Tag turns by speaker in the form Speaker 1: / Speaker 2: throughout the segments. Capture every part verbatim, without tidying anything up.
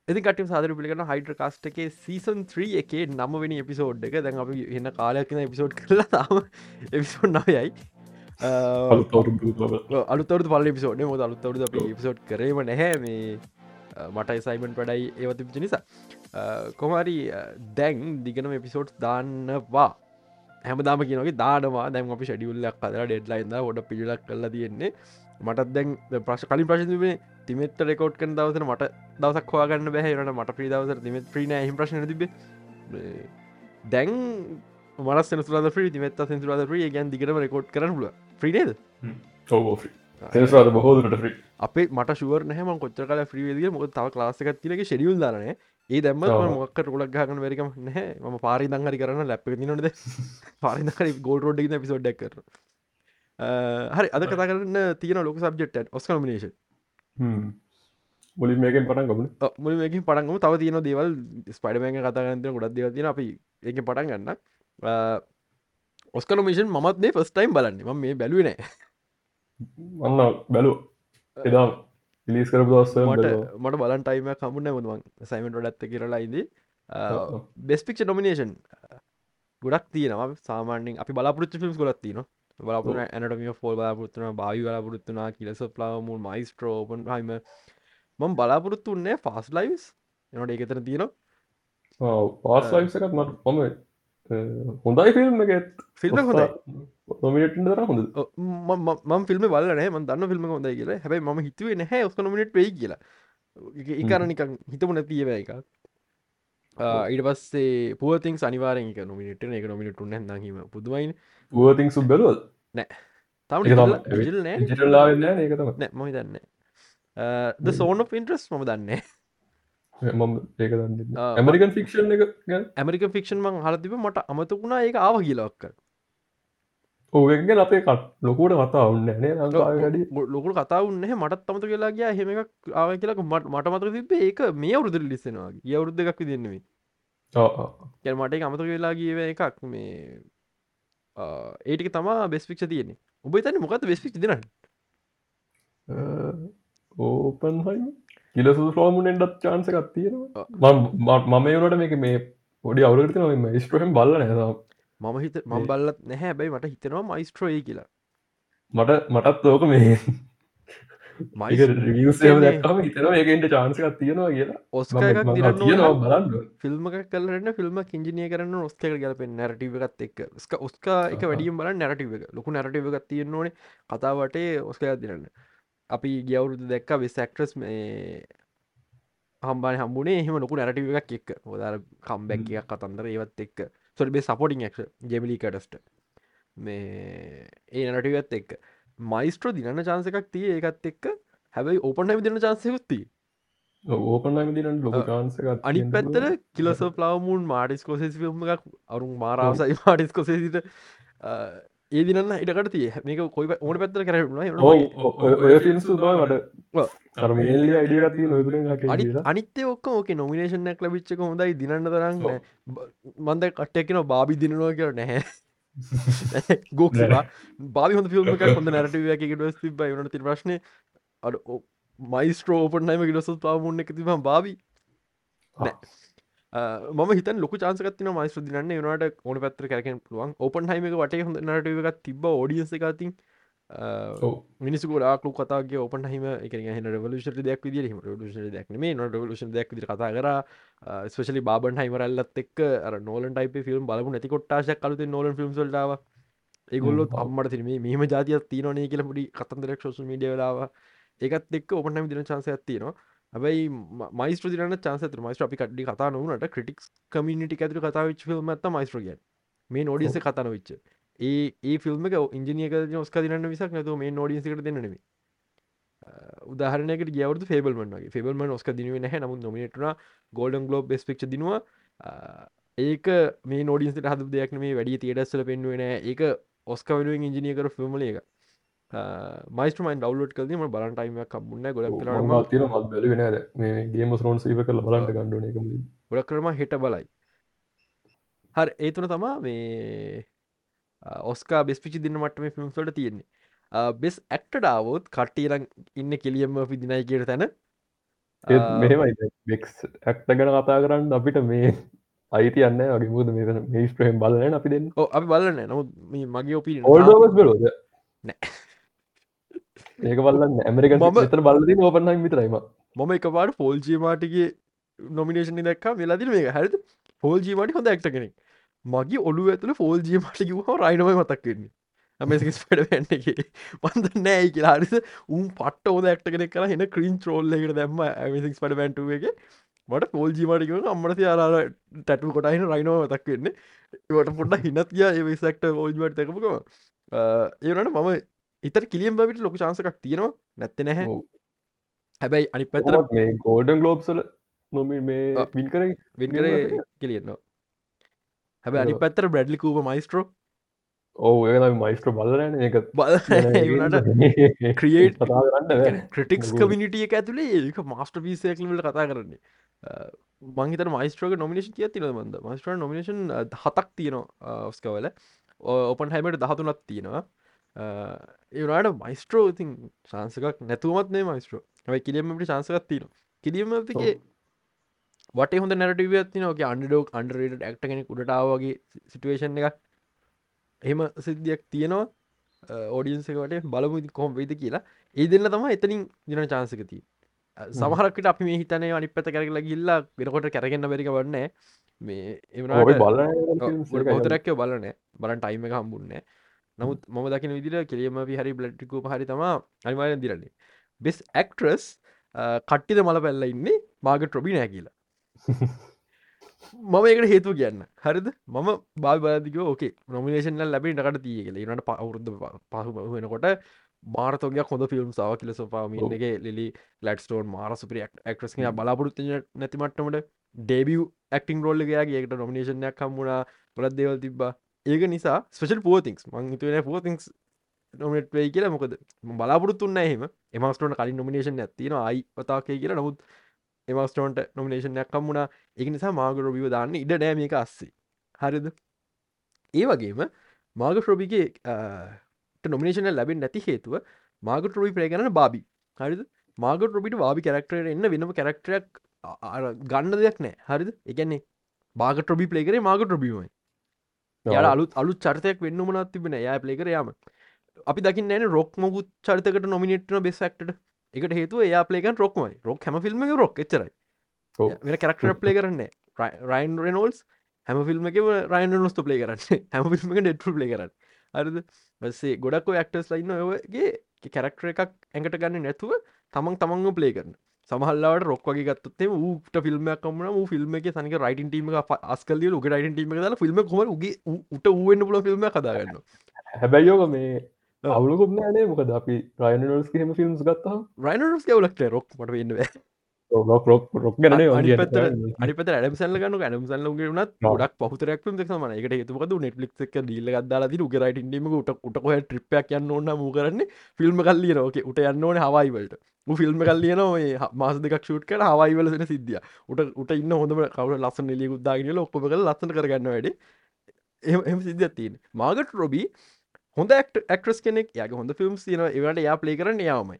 Speaker 1: ඉති කට සාදර පිළිගන හයිඩ කාස්ට එකේ සීසන් ත්‍රී එකේ නම්මවෙනි එපිසෝඩ් එක දැන් අපි එන්න කාලයක්න එපිසෝඩ් කරලා තාම එපිසෝඩ් නවයයි
Speaker 2: අලුත් අවුරුදු බව.
Speaker 1: අලුතවරු පල පිසෝඩ් මොද අලුත්තවරුද අපි පිසෝඩ් කරේම නැහැ මේ මටයි සයිමන් පඩයි ඒවතිපිච නිසා කොමරි දැන් දිගනම එපිසෝඩ් දාන්නවා හැමදාම කියනගේ දානවා දැම අපි ෂඩියුල්ලක් කදර ඩෙඩ්ලයින්ද ොඩ පිළිලක් කල්ලා තියෙන්නේ මටත් දැන් ප්‍රශ් කලින් ප්‍රශ්තිබේ තිමෙට රෙකෝඩ් කන දවසන මට දවසක් හවාගන්න බැහරට මට ප්‍රී දවස තිමත් ප්‍රීන හිම ප්‍රශ්න තිබේ දැන් මර සෙනසුරද ්‍රී තිමත් සෙන්සුරද ්‍රිය ගැන් දිගටම රෙකෝඩ් කරන ල ්‍රීනේද
Speaker 2: සෙනසුරාද බොහෝදුරට ්‍රී
Speaker 1: අපේ මට ශුවර නහම කොච්චර කල ්‍රීවේදිය මොක තව ලාසක තිලක ෙඩියුල් දාරන ඒ දැම මොක් රොලක් ගහන වැරිකම නැහැ ම පාරි දංහරි කරන්න ලැප නොද පාරිදහරි ගෝල් රෝඩ් පිසෝඩ්ඩක් කර හරි අද කතා කරන්න තියෙන ලොක සබ්ජෙට් ඔස් කමිනේෂන්
Speaker 2: මුලින් මේකෙන් පටන් ගබන
Speaker 1: මුල මේකින් පටන්ගම තව තියෙන දේවල් ස්පඩමෑන් කතාගන්නත ගොඩක් දෙවතින අපි ඒක පටන් ගන්න ඔස්කනමිෂන් මත්ේ ෆස්ටයිම් බලන්න ම මේ බැලුවනෑ
Speaker 2: අන්න බැලු එදා පිලිස් කර දවස
Speaker 1: මට මට බලන් ටයිම කමුණ මුවන් සයිමට ඩත්ත කියරලායිද බෙස්පික්ෂ නොමිනේෂන් ගොඩක් තියනවා සාමානෙන් අපි බලාපපුරච්ච ිල්ම් ගොලත් තින බලාපුර ඇනටමිය ෆෝල් බලාපුරත්තුන භාවි බලාපුරත්තුනා කියලස ප්ලාමුල් මයිස්ට්‍රෝපන් හම මම බලාපොරොත්තු උන්නේ ෆාස් ලයිස් එනට ඒකතර තියෙනවා
Speaker 2: පාස් ලයිසකත් මට පොම හොඳයි ෆිල්ම් එකත්
Speaker 1: ෆිල්ම් හොඳයි
Speaker 2: නොමිට දර හොඳ
Speaker 1: ම ෆිල්ම් බලන ම දන්න ෆිල්ම් හොඳයි කියලා හැබයි ම හිතුවේ නැහැ ඔස්ක නොමිට වෙයි කියලා එකරනිකං හිතම නැතිව එක ඊට පස්සේ පුවතින් සනිවාරෙන් නොමිට එක නොමිට උන්න දීම පුදුවයින්
Speaker 2: පුවතින් සුබ් බැලුවල්
Speaker 1: නෑ තම
Speaker 2: ජිටල්ලා ඒකතම
Speaker 1: නෑ ම දන්න ද සෝන පින්ට්‍රස් ම දන්නේ
Speaker 2: මම ඒක දන්න ඇමරිකන් ෆික්ෂන් එක
Speaker 1: ඇමරික ෆික්ෂන් මං හලතිබ මට අමතකුණා ඒක ආව කියලක්ක
Speaker 2: ඕගෙන් අපේ කට ලොකුට කතා උන්න නේ ලංකාඩි
Speaker 1: ලොකුට කතා උන්නේ මටත් අමත කියලා ගිය හෙම එකක් ආව කියලක මට මට මතක තිබේ ඒක මේ අවුරුදු ලිස්සෙනවා ගිය අවුරුද්ද එකක් විදින්නෙමි කැ මට අමතක වෙලා ගියව එකක් මේ ඒටික තමා බෙස්පික්ෂ තියෙන්නේ ඔබ තන්න මොකද බෙස්පික් දෙන
Speaker 2: ඕපන් හයි කිලසු ෆෝමුණෙන්ටත් චාන්ස එකක් තියෙනවා මම ඒවනට මේක මේ පොඩි අවුරගත නොම ස්ට්‍රහම් බල්ල නෑ
Speaker 1: මම හිත මම් බල්ලත් නැහැ බැයි මට හිතනවා මයිස්ට්‍රෝයි කියලා
Speaker 2: මට මටත් ඕක මේ මයිකම හිතන ඒකට චාන්සකක් තියෙනවා කියලා
Speaker 1: ඔස්ක
Speaker 2: තියෙනවා බලන්න
Speaker 1: ෆිල්ම කලරන්න ෆිල්ම කින්ජිනිය කරන්න ඔස්කර ගලප නැරටව එකත් එක් ස්ක ඔස්කා එක වැඩියම් බල නැරටව එක ලොකු නැරටව එකක් තියෙන ඕනේ කතාවටේ ඔස්කයක් දිරන්න අපි ගියවුරුදු දැක්ක වෙස් ඇක්ට්‍රස් මේ හම්බාන හම්බුනේ එහම ලොකු නැරටව එකක් එක් හොදාර කම්බැක් එකක් කතන්දර ඒවත් එක් සොල්බේ සපෝටිං ක් ජෙමලි කටස්ට මේ ඒ නටවත් එක් මයිස්ට්‍රෝ දිනන්න චාන්ස එකක් තිය ඒකත් එක්ක හැබයි ඕපන් හම දින චාන්සයකුත්ති
Speaker 2: ඕපන් දින ලොක චාන්සක
Speaker 1: අනි පැත්තර කිලස ප්ලාවමුන් මාඩිස් කොසෙස් ිල්ම් එකක් අරුන් මාරාසයි මාඩිස් කොසේසිට ඒ දිනන්න ඉටකට තිය මේක කොයි ඕන පැත්තර කරන්න
Speaker 2: ඔය ෆිල්ම්සු මට අරමේල්ල අඩියගත්ති නො
Speaker 1: අනිත්‍ය ඔක්ක ඕක නොමිනේෂනක් ලබිච්චක හොඳයි දිනන්න තරන්න මන්ද කට්ටයක්කන බාබි දිනවා කර නැහැ ගෝක බාි හොඳ ිල්ම එක හොඳ නැරටව ට තිබයි වනට ති ප්‍රශ්න අ මයිස්ට්‍රෝපනම ගිලොස පාමුන්න එක තිබ බාවි ම හිත ලොක චාන්සකත්න මයිස්්‍ර දින්න වනට ඕන පැත්‍ර කරකෙන් පුළුවන් ඕපන් හයිම වටේ හොඳ නටව එකක් තිබ ෝඩියස එකතින් මිනිසු ලාක කතාගේ ඔපන් හම එක රවලෂ දෙයක් විදි රලෂ දක්න මේ නො රලෂ දෙයක් විදි කතා කර ස්පේලි බාබන් හයිමරල්ලත් එක් නොලන් ටයිප ිල්ම් බලපු නැති කොට්ටාශක් කලුත නොලන් ිල්ම් ල්ටාව ඒගොල්ලොත් අම්මට තිරම මෙහම ජාතියක් තියනනේ කියල පුඩි කතන්දරක් ෝස මඩියලාව ඒකත් එක් ඔපනම දින චන්සයක් තියනවා හැබයි මයිස්ට්‍ර දින චන්ස මයිස්ට අපි කඩි කතා නොනට ක්‍රටික් කමිනිටි ඇතුර කතා විච් ිල්ම ඇත මයිස්ට්‍රග මේ නෝඩියස කතන විච්ච ඒ ඒ ෆිල්ම් ඉජිනියක ොස්ක දින විසක් නැතු මේ නෝඩියසිකට දෙන්නෙම උදාහරනක ගවර ෆේබල්මන්ගේ ෆෙබල්ම ඔස්ක දිනුව හ නමු නොමිනටන ගෝඩන් ගලෝබ් බෙස් පික්ෂ දිනවා ඒක මේ නෝඩියන්ට හද දෙයක් මේ වැඩිය තියටස්සල පෙන්ුවෙන ඒක ඔස්ක වෙනුවෙන් ඉජිනියකර ෆිල්ම්ල එක මයිස්ටමයින් ඩවලෝඩ් කලදීම බලන්ටයිම කම්බුන්න ගොඩක්
Speaker 2: බැලුවෙන මේ ගේම රෝන් සීව කල බලන්ට ගඩුවන එක
Speaker 1: ගොඩක් කරම හිට බලයි හරි ඒතුන තමා මේ ඔස්කා බෙස්පිචි දින්න මටම ෆිල්ම් සොට තියෙන්නේ බෙස් ඇක්ට ඩාවෝත් කට්ටීරං ඉන්න කෙලියම්ම පිදිනයි කියට තැන
Speaker 2: මෙහෙමයි බෙක්ස් ඇක්ට ගැන කතා කරන්න අපිට මේ අයිති යන්න වගේ මුද මේ මේ ස්ට්‍රහෙම් බලන අපි දෙන්න
Speaker 1: ඕ අපි බලන්න නමුත් මේ මගේ ඔපි
Speaker 2: ඕල්ඩෝස් බලෝද
Speaker 1: නෑ
Speaker 2: ඒක බලන්න ඇමරික මෙතර බලදී ඕපනයි විතරයිම
Speaker 1: මම එක පාට ෆෝල්ජී මාටිගේ නොමිනේෂන් දක්කා වෙලාදින මේ හැරිද ෆෝල්ජී මටි හොඳ ඇක්ට කෙනෙක් මගේ ඔලු ඇතුළ ෆෝල්ජී මටි කිවහ රයිනවයි මතක්වෙන්නේ අමේසිස් පඩ පැන්නගේ පන්ද නෑයි කියලා හරිස උන් පට ෝද ඇක්ට කෙනෙක් කලා හෙන ක්‍රීන් ට්‍රෝල්ල එකට දැම්ම ඇමසික් පඩ පැන්ටුවගේ මට ෆෝල්ජී මටිකව අම්මට අර ටැටු කොටහින රයිනව මතක් වෙන්නේ වට පොඩ්ඩ හිනතිය ඒසක්ට ෝල්ජමට තැකපුකම ඒනට මම ඉතර කිලියම් බවිට ලොක චාන්සකක් තියෙනවා නැත්ත නැහැ හැබැයි අනි පැතර
Speaker 2: මේ ගෝඩන් ගලෝබ්සල නොම මේ වින් කර
Speaker 1: වෙන් කර කෙලියන්නවා හැබැ අනි පැත්තර බ්‍රඩ්ලි කූප මයිස්ට්‍රෝ
Speaker 2: ඕ ඒ මයිස්ට්‍ර බලන එක
Speaker 1: බල ක්‍රියේට් ක්‍රටික්ස් කමිනිටිය එක ඇතුලේ ඒක මාස්ටර් පිසයකලට කතා කරන්නේ මංහිත මයිස්ට්‍රෝක නොමිනේෂන් කිය තින බඳ මස්ට්‍ර නොමිනේෂන් හතක් තියනවා ඔස්කවල ඕපන් හැමට දහතුනත් තියෙනවා ඒට මයිස්ට්‍රෝ ඉතින් ශාන්සකක් නැතුවමත් නේ මයිස්ට්‍රෝ යි කිලියමට ශාන්සකත් තින කිලියමගේ වට හොඳ නැරටව තිනක අන්ඩෝක් අන්ඩරට ඇක්ට කෙනෙක් උඩටාවගේ සිටුවේෂන් එක එහෙම සිද්ධියක් තියෙනවා ඕඩියන්සකට බලමු කොම් වෙයිද කියලා ඒ දෙන්න තම එතනින් දින චාන්සකති සමහරකට අපි මේ හිතන අනි පැත කරලා ගිල්ලා වෙනකොට කැරගන්න බැරික වන්න මේ එමට බෝතරැක්කව බලනෑ බලන් ටයිම එක හම්බුන්නේ නමුත් මම දකින විදිර කෙලියම හරි බ්ලට්ටිකු හරි තම අනිවාරෙන් දිරන්නේ බෙස් ඇක්ට්‍රස් කට්ටිද මල පැල්ල ඉන්නේ මාග ට්‍රොබි නෑ කියලා මම ඒකට හේතු කියන්න හරිද මම බාල් බලදික ඕකේ නොමිනේෂන් ලැබේ නකට තිය කියල නට පවුරුද්ධ පහු වෙනකොට මාරතෝගයක් හොඳ ෆිල්ම් සාව කියල සපාමගේ ලි ලටස්ටෝන් මාර සුපරි ක්ට්‍රස් බලාපොරත්ත නැතිමටමට ඩේබිය ඇක්ටිං රෝල්ලගේගේ ඒකට නොමිනේෂනයක් කම්මුණා පොලත් දෙවල් තිබා ඒක නිසා ස්පෙෂල් පෝතිංස් මංහිතුවන පෝතිංස් නොමට වේ කියලා මොකද බලාපොරත්තුන්න එහෙම එමස්ටෝන කලින් නොමිනේෂන් ඇතින අයි පතාකය කියලා නමුත් එමස්ටෝන්ට නොමිනේෂනයක් කම්මුණා එක නිසා මාග රොබිව දාන්න ඉඩ නෑම එක අස්සේ හරිද ඒ වගේම මාග ශ්‍රෝබිගේ නොමිනේෂන ලැබෙන් නැති හේතුව මාග ටරොබි ප්‍රේගන බාබි හරිද මාග රොබිට වාබි කරක්ටරට එන්න වෙනම කරක්ටරයක් ගන්න දෙයක් නෑ හරිද එකන්නේ බාග ට්‍රොබි පලේකරේ මාග ට්‍රොබිමයි යාට අලුත් අලුත් චරිතයක් වෙන්න මනත් තිබෙන යා පලේකර යාම අපි දකින්න න රොක් මොකුත් චරිතකට නොමිනේට්න බෙසක්ට එකට හේතු එයා පලේකන් රොක්මයි රොක් හැම ෆිල්ම් එක රොක් එච්චරයි වෙන කරක්ටර ප්ලේ කරන්නේ රයින් රෙනෝල්ස් හැම ෆිල්ම් එක රයින් නොස්ත ප්ලේ කරන්න හැම ෆිල්ම් එක ඩෙට් ප්ලේ කරන්න හරිද බස්සේ ගොඩක් ඇක්ටර්ස් ලයින්න ඔයගේ කැරක්ටර එකක් ඇඟට ගන්න නැතුව තමන් තමන්ව ප්ලේ කරන සමහල්ලාට රොක් වගේ ගත්තේ ඌට ෆිල්ම්මයක් කමන වූ ෆිල්ම් එක සනික රයිටන් ටීම අස්කල් උග රයිටන් ටීම දාලා ෆිල්ම් හම ගේ උට ඌවෙන්න පුල ෆිල්ම් කදාගන්න
Speaker 2: හැබැයියෝක මේ අවුලකුත් නෑනේ මොකද අපි රයිනස් හෙම ෆිල්ම්ස් ගත්තා
Speaker 1: රයිනස් කවලක්ට රොක් මට වෙන්න
Speaker 2: රොක් රොක් රොක් ගන
Speaker 1: අනිපත ඇඩම්සල්ල ගන්න ඇඩම්සල්ල ගනත් ගොඩක් පහතරක් දෙක්ම එකට හතුක නෙට්ලික් එක දීල ගදාලා උගරයිට ීම උට උට කොහ ට්‍රිප්යක් යන්න ඕන්න මූ කරන්න ෆිල්ම් කල්ලිය නෝක උට යන්න ඕන හවයිවලට ෆිල්ම් කල්ලියන මාස දෙක් ෂූට් කර හවයිවලසන සිද්ධිය උට උට ඉන්න හොඳම කවර ලස්සන ලිය උද්දාගෙන ඔක්කොම කල ලස්සන කරගන්න වැඩ එම සිද්ධියක් තියෙන මාගට රොබී හොඳ ඇක්ට්‍රස් කෙනෙක් යාගේ හොඳ ෆිල්ම් තියන ඒවට යා ප්ලේ කරන්න යාමයි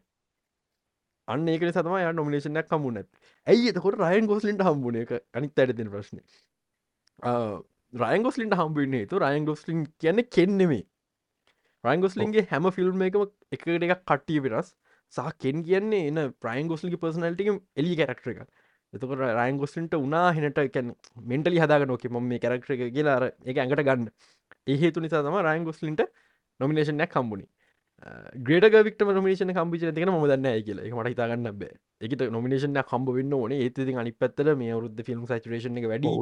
Speaker 1: අන්න ඒක සතම ය නොමිනේෂනයක් හම්බුනත් ඇයි එතකොට රයන් ගොස්ලින්ට හම්බුණ එක අනිත් අයට තින ප්‍රශ්න රයන් ගොස්ලින්ට හම්බුවන්නේ තු රයන් ගොස්ලින් කියන්න කෙන්නෙමේ රයන් ගොස්ලින්ගේ හැම ෆිල්ම් එකම එකට එකක් කට්ටිය වෙනස් සහ කෙන් කියන්නේ එන ප්‍රයින් ගොස්ලිගේ පර්සනල්ටික එලි කරක්ටර එක එතකට රයන් ගොස්ලින්ට උනා හෙනට එකැන් මෙන්ටලි හදාග නොක ම මේ කරක්ටර එක කියලා එක ඇඟට ගන්න ඒහේතු නිසා තම රයන් ගොස්ලින්ට නොමිනේෂනයක් කම්බුණි ග්‍රේට වික්ට නොමිනේෂන කම්පිච තින ම දන්න කියල එක මට හිතාගන්න බෑ එකට නොමිනේෂන කම්බ වන්න ඕන ඒති අනි පත්තර මේ අවරුද්ධ ෆිල්ම් සචරේෂන එක වැඩි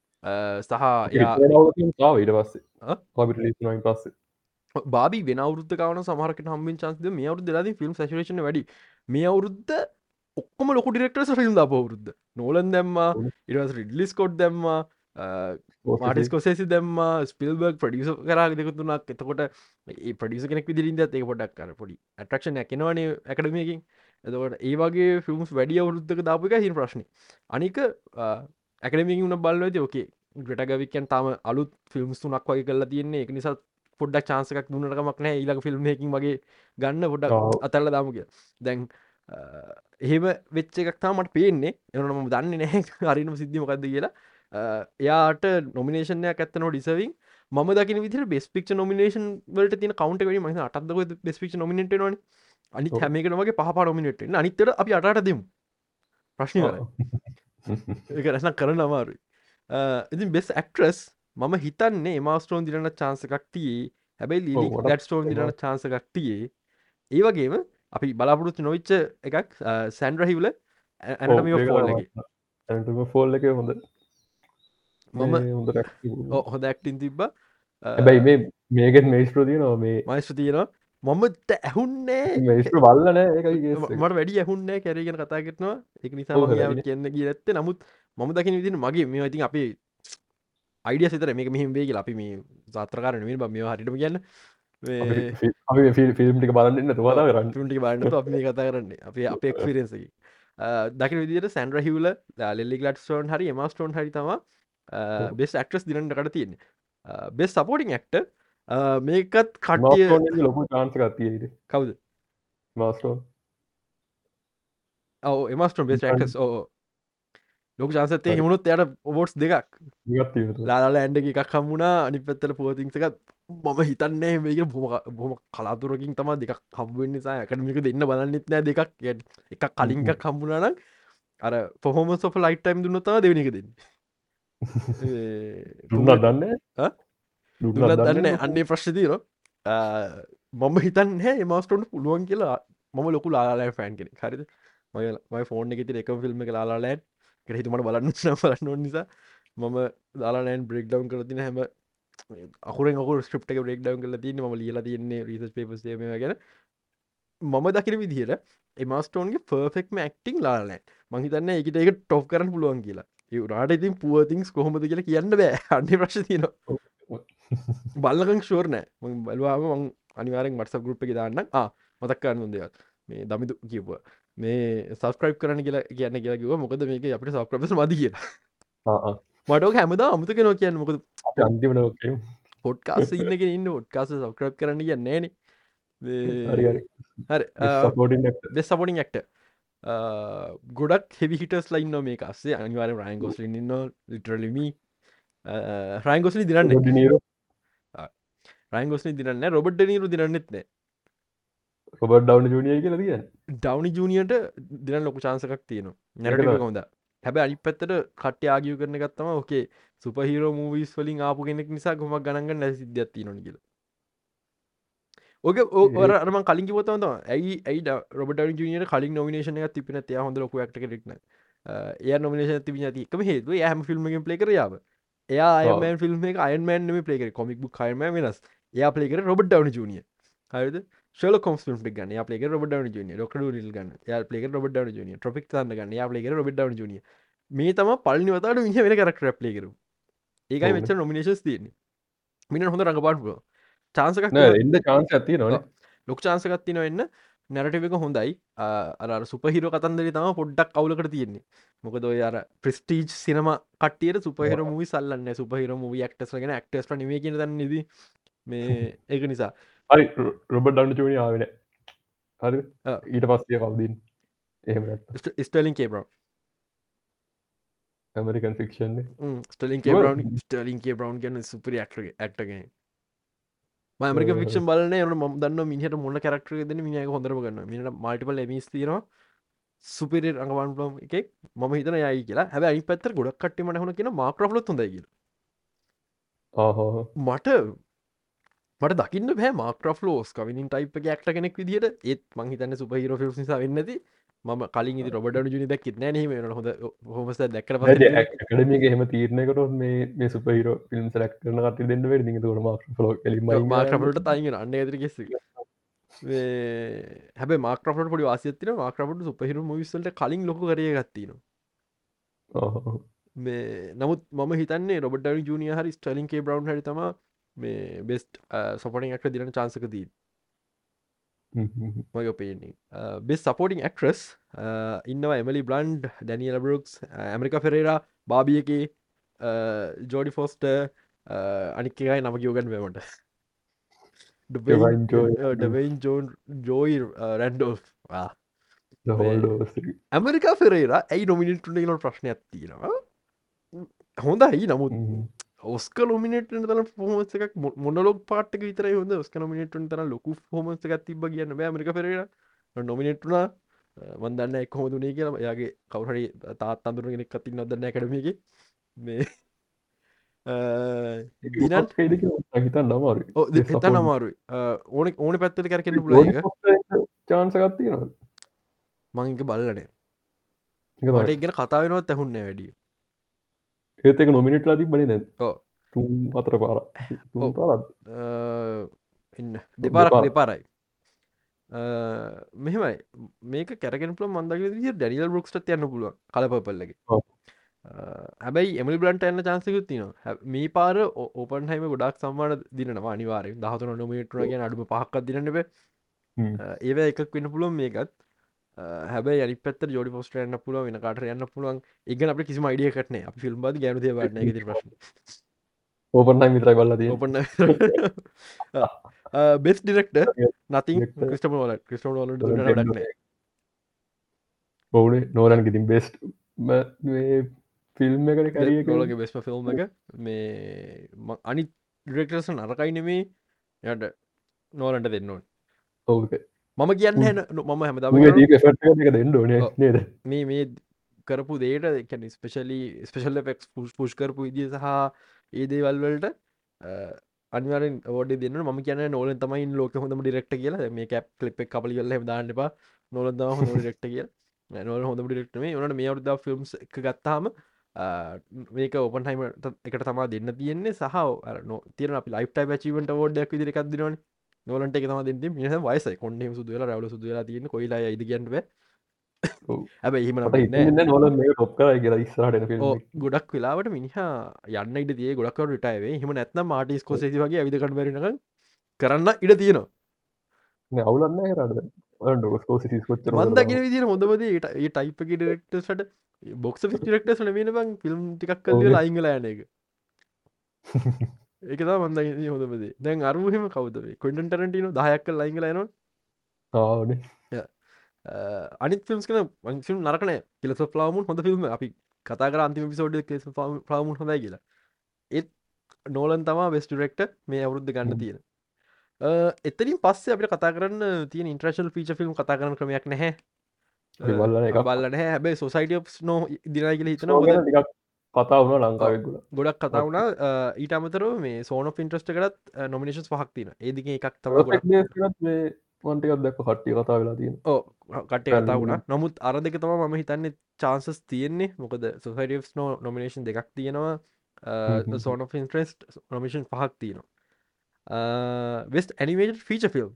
Speaker 1: සහ
Speaker 2: ඊට පස්සේ පස්සේ
Speaker 1: බාබි වෙන අවුද්ධ කවන සමහරකට හම්බින් චන්ද මේ අවුද ලා ෆිල්ම් සචරේෂන වැඩි මේ අවුරුද්ධ ඔක්කම ලොක ඩිරෙක්ටර්ස් ෆිල්ම් ද පවරුද්ධ නෝලන් දැම්ම ඉරස් රිඩ්ලිස් කොඩ් දැම්ම මාටිස් කොසේසි දැම්ම ස්පිල්බර්ග ප්‍රඩියස කරා දෙකුතුනක් එතකොට ඒ ප්‍රඩිස කෙනෙක් විදිරින්ද ඒ පොඩක් කර පොඩි ඇටක්ෂන ඇකෙනවාන ඇකඩමියකින් එතකොට ඒ වගේ ෆිල්ම්ස් වැඩිය අවුරුද්ධක දාපක හින් ප්‍රශ්න අනික ඇකඩමිය උන බල්ලද ඕකේ ග්‍රටගවිකන් තම අලුත් ෆිල්ම්ස් තුනක් වගේ කරලා තියන්නේ එක නිසා පොඩ්ඩක් චාන්සකක් දුන්නටමක් නෑ ඊලක ෆිල්ම් හකින් වගේ ගන්න පොඩක් අතල්ල දාමක දැන් එහෙම වෙච්ච එකක් තමයි මට පේන්නේ. එනකොට මම දන්නේ නැහැ හරියටම සිද්ධිය මොකද්ද කියලා. එයාට නොමිනේෂන් එකක් ඇත්තනෝ ඩිසර්විං. මම දකින විදිහට බෙස්ට් පික්චර් නොමිනේෂන් වලට තියෙන කවුන්ට් එක වැඩි මම හිතන්නේ අටක්ද කොහෙද බෙස්ට් පික්චර් නොමිනේට් වෙනවනේ. අනිත් හැම එකටම වගේ පහ පහ නොමිනේට් වෙන්නේ. අනිත් ඒවා අපි අට අට දෙමු. ප්‍රශ්නේ ඉවරයි. ඒක රැස්නම් කරන්න අමාරුයි. ඉතින් බෙස්ට් ඇක්ට්‍රස් මම හිතන්නේ එමා ස්ටෝන් දිනන chance එකක් තියේ. හැබැයි ලිලි ග්ලැඩ්ස්ටෝන් දිනන chance එකක් තියේ. ඒ වගේම අපි බලාපොරොත්තු නොවිච්ච එකක් Sandra Huller anatomy of fall එකේ.
Speaker 2: ඇනටමි ඔෆ් ෆෝල් එකේ හොඳ
Speaker 1: මම හොඳ ඇක්ටින් තිබ්බා.
Speaker 2: හැබැයි මේ මේකෙත් මේස්ට්‍රෝ තියෙනවා මේ
Speaker 1: මයිස්ට්‍රෝ තියෙනවා. මමට ඇහුන්නේ
Speaker 2: මේස්ට්‍රෝ බලලා නැහැ ඒකයි කේස් එක.
Speaker 1: මට වැඩි ඇහුන්නේ කැරේ ගැන කතා කරනවා. ඒක නිසා මම යාව කියන්න ගියේ නැත්තේ. නමුත් මම දකින විදිහට මගේ මේවා ඉතින් අපේ අයිඩියාස් විතර මේක මෙහෙම වෙයි කියලා අපි මේ සාත්‍රකාර නෙවෙයි බං මේවා හරියටම කියන්න.
Speaker 2: මේ අපි ෆිල්ම් ටික බලන්න ඉන්න තුවා කතා කරන්නේ.
Speaker 1: ෆිල්ම් ටික බලන්න නැතුව අපි මේ කතා කරන්නේ. අපේ අපේ එක්ස්පීරියන්ස් එකේ. දකින විදිහට සැන්ඩ්‍රා හිව්ලර්, ලිලි ග්ලැඩ්ස්ටෝන් හරි එමා ස්ටෝන් හරි තමයි බෙස්ට් ඇක්ට්‍රස් දිනන්න කට තියෙන්නේ. බෙස්ට් සපෝටිං ඇක්ටර් මේකත් කට්ටිය
Speaker 2: ලොකු chance එකක් තියෙයිද?
Speaker 1: කවුද?
Speaker 2: Emma Stone.
Speaker 1: ඔව් එමා ස්ටෝන් බෙස්ට් ඇක්ට්‍රස් ඔව් ලොකු chance එකක් තියෙන හිමුණොත් එයාට අවෝඩ්ස් දෙකක්.
Speaker 2: දෙකක් තියෙනවා.
Speaker 1: ලා ලා ලෑන්ඩ් එකේ එකක් හම්බුණා අනිත් පැත්තට පුවර් තින්ග්ස් එකක් මම හිතන්නේ මේක බොහොම බොහොම කලාතුරකින් තමයි දෙකක් හම්බ වෙන්නේ නිසා ඇකඩමික දෙන්න බලන්නෙත් නෑ දෙකක්. එකක් කලින් එකක් හම්බුණා නම් අර performance of a lifetime දුන්නොත් තමයි දෙවෙනි එක දෙන්නේ.
Speaker 2: දුන්නා දන්නේ
Speaker 1: ඈ දුන්නා දන්නේ අන්නේ ප්‍රශ්නේ තියෙනවා. මම හිතන්නේ එමා ස්ටෝන් පුළුවන් කියලා. මම ලොකු ලා ලා ලෑන්ඩ් ෆෑන් කෙනෙක්. හරිද? මගේ මගේ ෆෝන් එකේ තියෙන එකම ෆිල්ම් එක ලා ලා ලෑන්ඩ්. ඒකට හිතුව මට බලන්න නම් බලන්න ඕන නිසා මම ලා ලා ලෑන්ඩ් බ්‍රේක් ඩවුන් කරලා තියෙන හැම අකුරෙන් අකුර ස්ක්‍රිප්ට් එක බ්‍රේක් ඩවුන් කරලා තියෙන්නේ. මම ලියලා තියෙන්නේ රිසර්ච් පේපර්ස් එක මේවා ගැන. මම දකින විදිහට එමා ස්ටෝන්ගේ පර්ෆෙක්ට්ම ඇක්ටිං ලා ලා ලෑන්ඩ්. මං හිතන්නේ ඒකට ඒක ටොප් කරන්න පුළුවන් කියලා. ඒ උනාට ඉතින් පුවර් තින්ග්ස් කොහොමද කියලා කියන්න බෑ. අන්නේ ප්‍රශ්නේ තියෙනවා. බලනකම් ෂුවර් නෑ. මම බලුවාම මං අනිවාර්යෙන් WhatsApp group එකේ දාන්නම්. ආ මතක් කරන්න ඕන දේවල්. මේ දමිදු කියපුවා. මේ සබස්ක්‍රයිබ් කරන්න කියලා කියන්න කියලා කිව්වා. මොකද මේක අපිට සබස්ක්‍රයිබර්ස් මදි කියලා.
Speaker 2: ආ ආ
Speaker 1: මට ඔක හැමදාම අමතක වෙනවා කියන්නේ. මොකද
Speaker 2: අපි අන්තිමට ඔක කියමු.
Speaker 1: පොඩ්කාස්ට් සීන් එකේ ඉන්න පොඩ්කාස්ට් සබස්ක්‍රයිබ් කරන්න කියන්නේ නෑනේ. මේ
Speaker 2: හරි හරි.
Speaker 1: හරි.
Speaker 2: Supporting actor.
Speaker 1: Best supporting actor. ගොඩක් හෙවි හිටර්ස්ලා ඉන්නවා මේක අස්සේ. අනිවාර්යෙන් රයන් ගොස්ලින් ඉන්නවා. Literally me. රයන් ගොස්ලින් දිනන්නේ.
Speaker 2: Robert De Niro.
Speaker 1: රයන් ගොස්ලින් දිනන්නේ නැහැ. රොබර්ට් ඩෙනීරෝ දිනන්නෙත් නැහැ.
Speaker 2: රොබර්ට් ඩවුනි ජූනියර් කියලා කියන්නේ.
Speaker 1: ඩවුනි ජූනියර්ට දිනන්න ලොකු chance එකක් තියෙනවා. නැරටිව් එක හොඳයි. හැබැයි අනිත් පැත්තට කට්ටිය ආගියු කරන එකක් තමයි ඕකේ සුපර් හීරෝ මූවිස් වලින් ආපු කෙනෙක් නිසා කොහොමද ගණන් ගන්න නැති සිද්ධියක් තියෙනවනේ කියලා. ඕකේ ඔර අර මම කලින් කිව්වා තමයි. ඇයි ඇයි රොබර්ට් ඩවුනි ජූනියර් කලින් නොමිනේෂන් එකක් තිබ්බේ නැත්නම් එයා හොඳ ලොකු ඇක්ටර් කෙනෙක් නෑ. එයා නොමිනේෂන් එකක් තිබිලා නැති එකම හේතුව එයා හැම ෆිල්ම් එකකින් ප්ලේ කරේ යාව. එයා අයර්න් මෑන් ෆිල්ම් එක අයර්න් මෑන් නෙමෙයි ප්ලේ කරේ. කොමික් බුක් අයර්න් මෑන් වෙනස්. එයා ප්ලේ කරේ රොබර්ට් ඩවුනි ජූනියර්. හරිද? Sherlock Holmes film එක ගන්න. එයා ප්ලේ කරේ Robert Downey Junior. Doctor Dolittle ගන්න. එයා ප්ලේ කරේ Robert Downey Junior. Tropic Thunder ගන්න. එයා ප්ලේ කරේ රොබර්ට් ඩවුනි ජූනියර්. මේ තමයි පළවෙනි වතාවට මිනිහා වෙන කැරක්ටරයක් ප්ලේ කරුවා. ඒකයි මෙච්චර නොමිනේෂන්ස් තියෙන්නේ. මිනිහට හොඳ රඟපාන්න පුළුවන්. chance එකක්
Speaker 2: නෑ එන්න chance එකක් තියෙනවනේ.
Speaker 1: ලොකු chance එකක් තියෙනවා එන්න. නැරටිව් එක හොඳයි. අර අර සුපර් හීරෝ කතන්දරේ තමයි පොඩ්ඩක් අවුලකට තියෙන්නේ. මොකද ඔය අර ප්‍රෙස්ටීජ් සිනමා කට්ටියට සුපර් හීරෝ මූවිස් අල්ලන්නේ නැහැ. සුපර් හීරෝ මූවි ඇක්ටර්ස්ලා ගැන ඇක්ටර්ස්ලා නෙමෙයි කියන දන්නේ ඉතින් මේ ඒක නිසා.
Speaker 2: හරි රොබර්ට් ඩවුනි ජූනියර් ආවේ නෑ. හරිද? ඊට පස්සේ කවුද ඉන්නේ? එහෙම නැත්නම්
Speaker 1: Sterling K Brown.
Speaker 2: American fiction නේ.
Speaker 1: Hmm Sterling K Brown Sterling K Brown කියන්නේ සුපර් ඇක්ටර් ඇක්ටර් කෙනෙක්. මම ඇමරිකන් ෆික්ෂන් බලන්නේ ඒනොට මම දන්නවා මිනිහට මොන කැරක්ටර් එකක් දෙන්නේ මිනිහා ඒක හොඳටම කරනවා. මිනිහට මල්ටිපල් එමීස් තියෙනවා. සුපිරියර් රඟපාන්න පුළුවන් එකෙක් මම හිතනවා එයායි කියලා. හැබැයි අනිත් පැත්තට ගොඩක් කට්ටිය මට අහුණා කියන මාක් රෆ්ලොත් හොඳයි කියලා.
Speaker 2: ආහ්
Speaker 1: මට මට දකින්න බෑ Mark Ruffalo Oscar winning type එකේ ඇක්ටර් කෙනෙක් විදිහට. ඒත් මං හිතන්නේ සුපර් හීරෝ ෆිල්ම්ස් නිසා වෙන්නේ නැති. මම කලින් ඉතින් රොබර්ට් ඩවුනි ජූනියර් දැක්කෙත් නෑ නේ එහෙම වෙනකොට හොඳ කොහොමද දැක්කට පස්සේ
Speaker 2: ඇකඩමි එකේ එහෙම තීරණය කරොත් මේ මේ සුපර් හීරෝ ෆිල්ම් සෙලෙක්ට් කරන කට්ටිය දෙන්න වෙයි. ඉතින් ඒකට මාක් රෆ්ලෝ එලින්ම
Speaker 1: මාක් රෆ්ලෝට තයින් වෙනවා. අන්න ඒතර කෙස් එක. මේ හැබැයි මාක් රෆ්ලෝට පොඩි වාසියක් තියෙනවා. මාක් රෆ්ලෝට සුපර් හීරෝ මූවිස් වලට කලින් ලොකු කරියර් එකක් තියෙනවා.
Speaker 2: ඔව්.
Speaker 1: මේ නමුත් මම හිතන්නේ රොබර්ට් ඩවුනි ජූනියර් හරි ස්ටර්ලින් කේ බ්‍රවුන් හරි තමයි මේ බෙස්ට් සපෝටිං ඇක්ටර් දිනන chance එක තියෙන්නේ. මගේ ඔපිනියන්. බෙස්ට් සපෝටිං ඇක්ට්‍රස් ඉන්නවා එමිලි බ්ලන්ට්, ඩැනියල් බ්‍රූක්ස්, ඇමරිකා ෆෙරේරා, බාබි එකේ ජෝඩි ෆොස්ටර් අනික් එකයි නම කියව ගන්න බෑ මට. Da'Vine John Joy Randolph. Ah America ෆෙරේරා ඇයි නොමිනිට්ටුන න ප්‍රශ්නයක් තියෙනවා හොඳ ඇයි නමුත් ඔස්ක නොමිනට තන පොමස එකක් මොනලොක් පාටක විතර හොඳ ඔස්ක නොමිනටන් තර ලොකු හොමස එකක් තිබ කියන්න ඇමරික පෙරේර නොමිනට්ටුනා වන්දන්න එක් හොමදුනේ කියලා යාගේ කවුහරි තාත් අඳුරගෙනෙක් කතින් නොදන්න කඩමියකි මේ දිනන්
Speaker 2: හිතන් නමාරු
Speaker 1: හිත නමාරු ඕන ඕන පැත්තල කරකෙන්න්න පුල
Speaker 2: චාන්සගත්තිය න
Speaker 1: මංක බලනේ මට ඉගෙන කතා වෙනවත් ඇහුන්න වැඩිය
Speaker 2: ඒතක නොමිනිට ලති බනි නැ අතර පාර පාරත්
Speaker 1: ඉන්න දෙපාරක් දෙපාරයි මෙහෙමයි මේක කැරගෙන පුල මන්දගේ ඩැනිල් බොක්ට යන්න පුළුව කලපපල්ලගේ හැබයි එමල් බලන්ට එන්න චාන්සකුත් තින මේ පාර ඕපන් හම ගොඩක් සම්මාන දිනවා අනිවාරය දහතු නොමිටරගේ අඩුම පහක්ක් දිනන්නබ ඒව එකක් වෙන්න පුළුවන් මේකත් හැබයි අනි පත් ජෝඩි පොස්ට යන්න පුළුව වෙන කට යන්න පුළුවන් එක අප කිසි අයිඩිය කටන අපි ෆිල්ම් බද ගැන න ප්‍රශ්
Speaker 2: ඕපන් මිත්‍රයි බල්ල
Speaker 1: ඕපන් බෙස් ඩිරෙක්ට නති ක්‍රිස්ටම ල ක්‍රිස්ටම ල ඩක්න
Speaker 2: බෞනේ නෝරන් ගිතින් බෙස්ට ෆිල්ම් එකට කරිය
Speaker 1: ලගේ බෙස්ම ෆිල්ම් එක මේ අනි ඩිරෙක්ටර්ස නරකයි නෙමේ යට නෝලන්ට දෙන්නවා
Speaker 2: ඕක
Speaker 1: මම කියන්න මම හැමදාම
Speaker 2: දෙන්න නේද
Speaker 1: මේ මේ කරපු දේට කැන especially special effects push push කරපු ඉදිිය සහ ඒදේවල්වලට අනිවරෙන් ෝඩ දෙන්න ම කියන නෝල තමයි ලෝක හොඳම ඩිරෙක්ට කියලා මේ කැප් කලිප් එකක් කපල ල දාන්නපා නොලද හොඳ ඩෙක්ට කිය නොල හොඳ ඩෙක්ටම නට මේ අවුද ෆිල්ම් එක ගත්තාම මේක ඔපන්හයිම එකට තමා දෙන්න තියෙන්නේ සහ නො තියන අපි ලයිටයි බචීවට ෝඩක් විදිර එකක්දිනවන නොලට එක තම දෙ මිස වයිස කොන්ඩ සුදුල රවල සුදුල තියන කොයිලා ඉද කියන්නව ඇබ එහෙම
Speaker 2: නොල මේ ටොප් කර කියලා ඉස්රට
Speaker 1: ගොඩක් වෙලාවට මිනිහා යන්න ඉට දිය ගොඩක් ටයිවේ හෙම නැත්න මාටිස් කොසේසි වගේ ඇවිද කටබරන කරන්න ඉඩ තියෙනවා
Speaker 2: අවුලන්න රට
Speaker 1: මන්දගෙන විදින හොඳමද ඒ ටයිප ඩෙක්ටසට බොක්ස ිරෙක්ට න වෙන බං ෆිල්ම් ටිකක් කල්ල අයිංගල යන එක ඒක මන්ද හොදමද දැන් අරුහෙම කවද කොඩන් ටරටන දහයක් ලයිංගලයන අනි ෆිල්ම් කන වංසිම් නරකන කියලස ලාමුන් හොඳ ෆිල්ම් අපි කතාකර අන්තිම පිසෝඩ් ලාමුන් හොඳයි කියලා ඒත් නෝලන් තමා වෙස්ටරෙක්ට මේ අවුද්ධ ගන්න තියෙන එතරින් පස්සේ අපට කතා කරන්න තියෙන ඉන්ට්‍රශල් ෆීච ෆිල්ම් කතා කරන ක්‍රමයක් නැහැ බලන්න හැබයි සොසයිට නෝ දිනයිගල හිතන
Speaker 2: කතා වුණ ලංකාවගල
Speaker 1: ගොඩක් කතා වුණා ඊට අමතර මේ සෝන පින්ට්‍රස්ට කරත් නොමිනේශස් පහක් තින ඒදික එකක් තම
Speaker 2: වන්ටිකක් දැක් කට්ටිය කතා වෙලා තියෙන
Speaker 1: ඕ කට්ටේ කතා වුණ නමුත් අර දෙක තම ම හිතන්නේ චාන්සස් තියෙන්නේ මොකද සොසයිටස් නෝ නොමිනේෂන් දෙකක් තියෙනවා සෝන ෆින්ට්‍රස් නොමිෂන් පහක් තියෙනවා වෙස් ඇනිමේට ෆීච ෆිල්ම්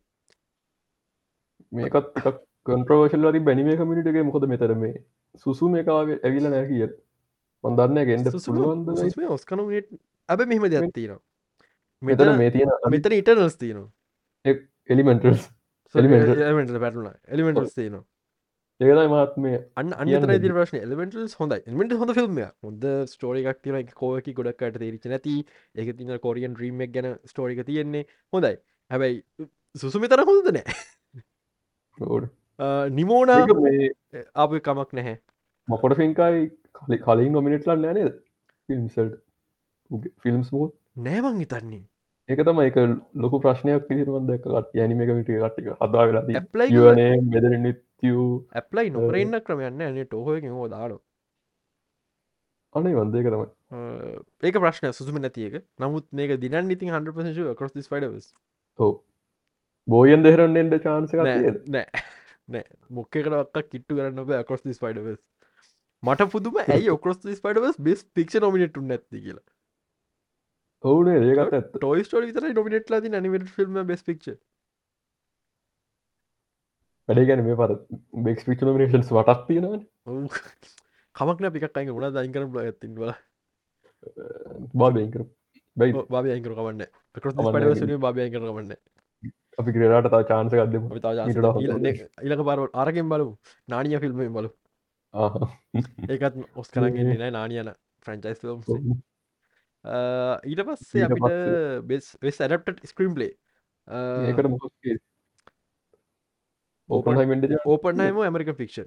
Speaker 2: මේකත් කන්ට්‍රවර්ශල් ලරි බැනිමේ කමිටගේ මොකද මෙතර මේ සුසු මේකාවේ ඇවිල නෑ කිය මන්දන්න ගෙන්ඩ
Speaker 1: ඔස්කනට ඇබ මෙහම දෙයක් තියෙනවා
Speaker 2: මෙතන මේ තියෙන
Speaker 1: මෙතන ඉටනස් තියෙනවා
Speaker 2: එලිමෙන්ටස්
Speaker 1: පැටුන එලිමෙන්ටස් තියෙනවා
Speaker 2: ඒකයි මාත් මේ
Speaker 1: අන්න අන්තර ති ප්‍රශ්න එලිමෙන්ටස් හොඳ එමට හොඳ ෆිල්ම් හොඳ ස්ටෝරිකක් තින කෝක ගොඩක්ට තේරිච නැති එක තින කොරියන් ්‍රීමක් ගැන ස්ටෝරික තියෙන්නේ හොඳයි හැබැයි සුසුමි තර හොඳ නෑ නිමෝනා අප කමක් නැහැ
Speaker 2: මකොට ෆින්කයි කලින් නොමිනිට්ලන්න නෑනද ෆිල්ම්සල්ට ෆිල්ම්ස් මෝ
Speaker 1: නෑමං හිතන්නේ
Speaker 2: ඒක තම එක ලොකු ප්‍රශ්නයක් පිළිබඳ කට යනිමක විට කටික හදා වෙලා යනේ මෙදරන්න තියූ
Speaker 1: ඇප්ලයි නොරන්න ක්‍රමයන්න ඇන ටෝහයකින් හෝ දාන
Speaker 2: අනේ වන්දේක තමයි
Speaker 1: ඒක ප්‍රශ්න සුසුම නැතියක නමුත් මේක දිනන් ඉතින් හන්ඩ පසශ කොස් ඩස්
Speaker 2: හෝ බෝයන් දෙහරන්නට චාන්සක
Speaker 1: නෑ නෑ මොක්කකරක් කිට්ටු කරන්න බ කොස් ස්පයිඩවස් මට පුදුම ඇයි ඔකොස් ස්පයිඩවස් බෙස් පික්ෂ නොමිනටු නැති කියලා
Speaker 2: ඔවුනේ ඒකත් ඇත්
Speaker 1: ටොයි ස්ටෝරි විතර නොමිනට් ලා තින ඇනිමේටඩ් ෆිල්ම් බෙස්ට් පික්චර්
Speaker 2: වැඩේ ගැන මේ පර බෙක්ස් පික්චර් නොමිනේෂන්ස් වටක් තියෙනවනේ
Speaker 1: ඔව් කමක් නෑ පිකක් අයින් කරලා අයින් කරන්න බලා ගත්තින් බලා
Speaker 2: බාබි අයින් කරු බයි
Speaker 1: බාබි අයින් කරු කවන්නේ කොස් ස්පයිඩර්ස් වලින් බාබි අයින් කරන්න කවන්නේ
Speaker 2: අපි ක්‍රීඩාට තව chance එකක් දෙමු
Speaker 1: අපි තව chance ඊළඟ පාර අරකින් බලමු නානියා ෆිල්ම් එකෙන් බලමු
Speaker 2: ආහ්
Speaker 1: ඒකත් ඔස්කර් එකෙන් එන්නේ නෑ නානියා ෆ්‍රැන්චයිස් ෆිල්ම්ස් ඊට පස්සේ අපිට බෙස් වෙස් ඇඩප්ටඩ් ස්ක්‍රීන් ප්ලේ
Speaker 2: ඒකට මොකක්ද ඕපන්හයිම්
Speaker 1: ඕපන්හයිම ඇමරිකන් ෆික්ෂන්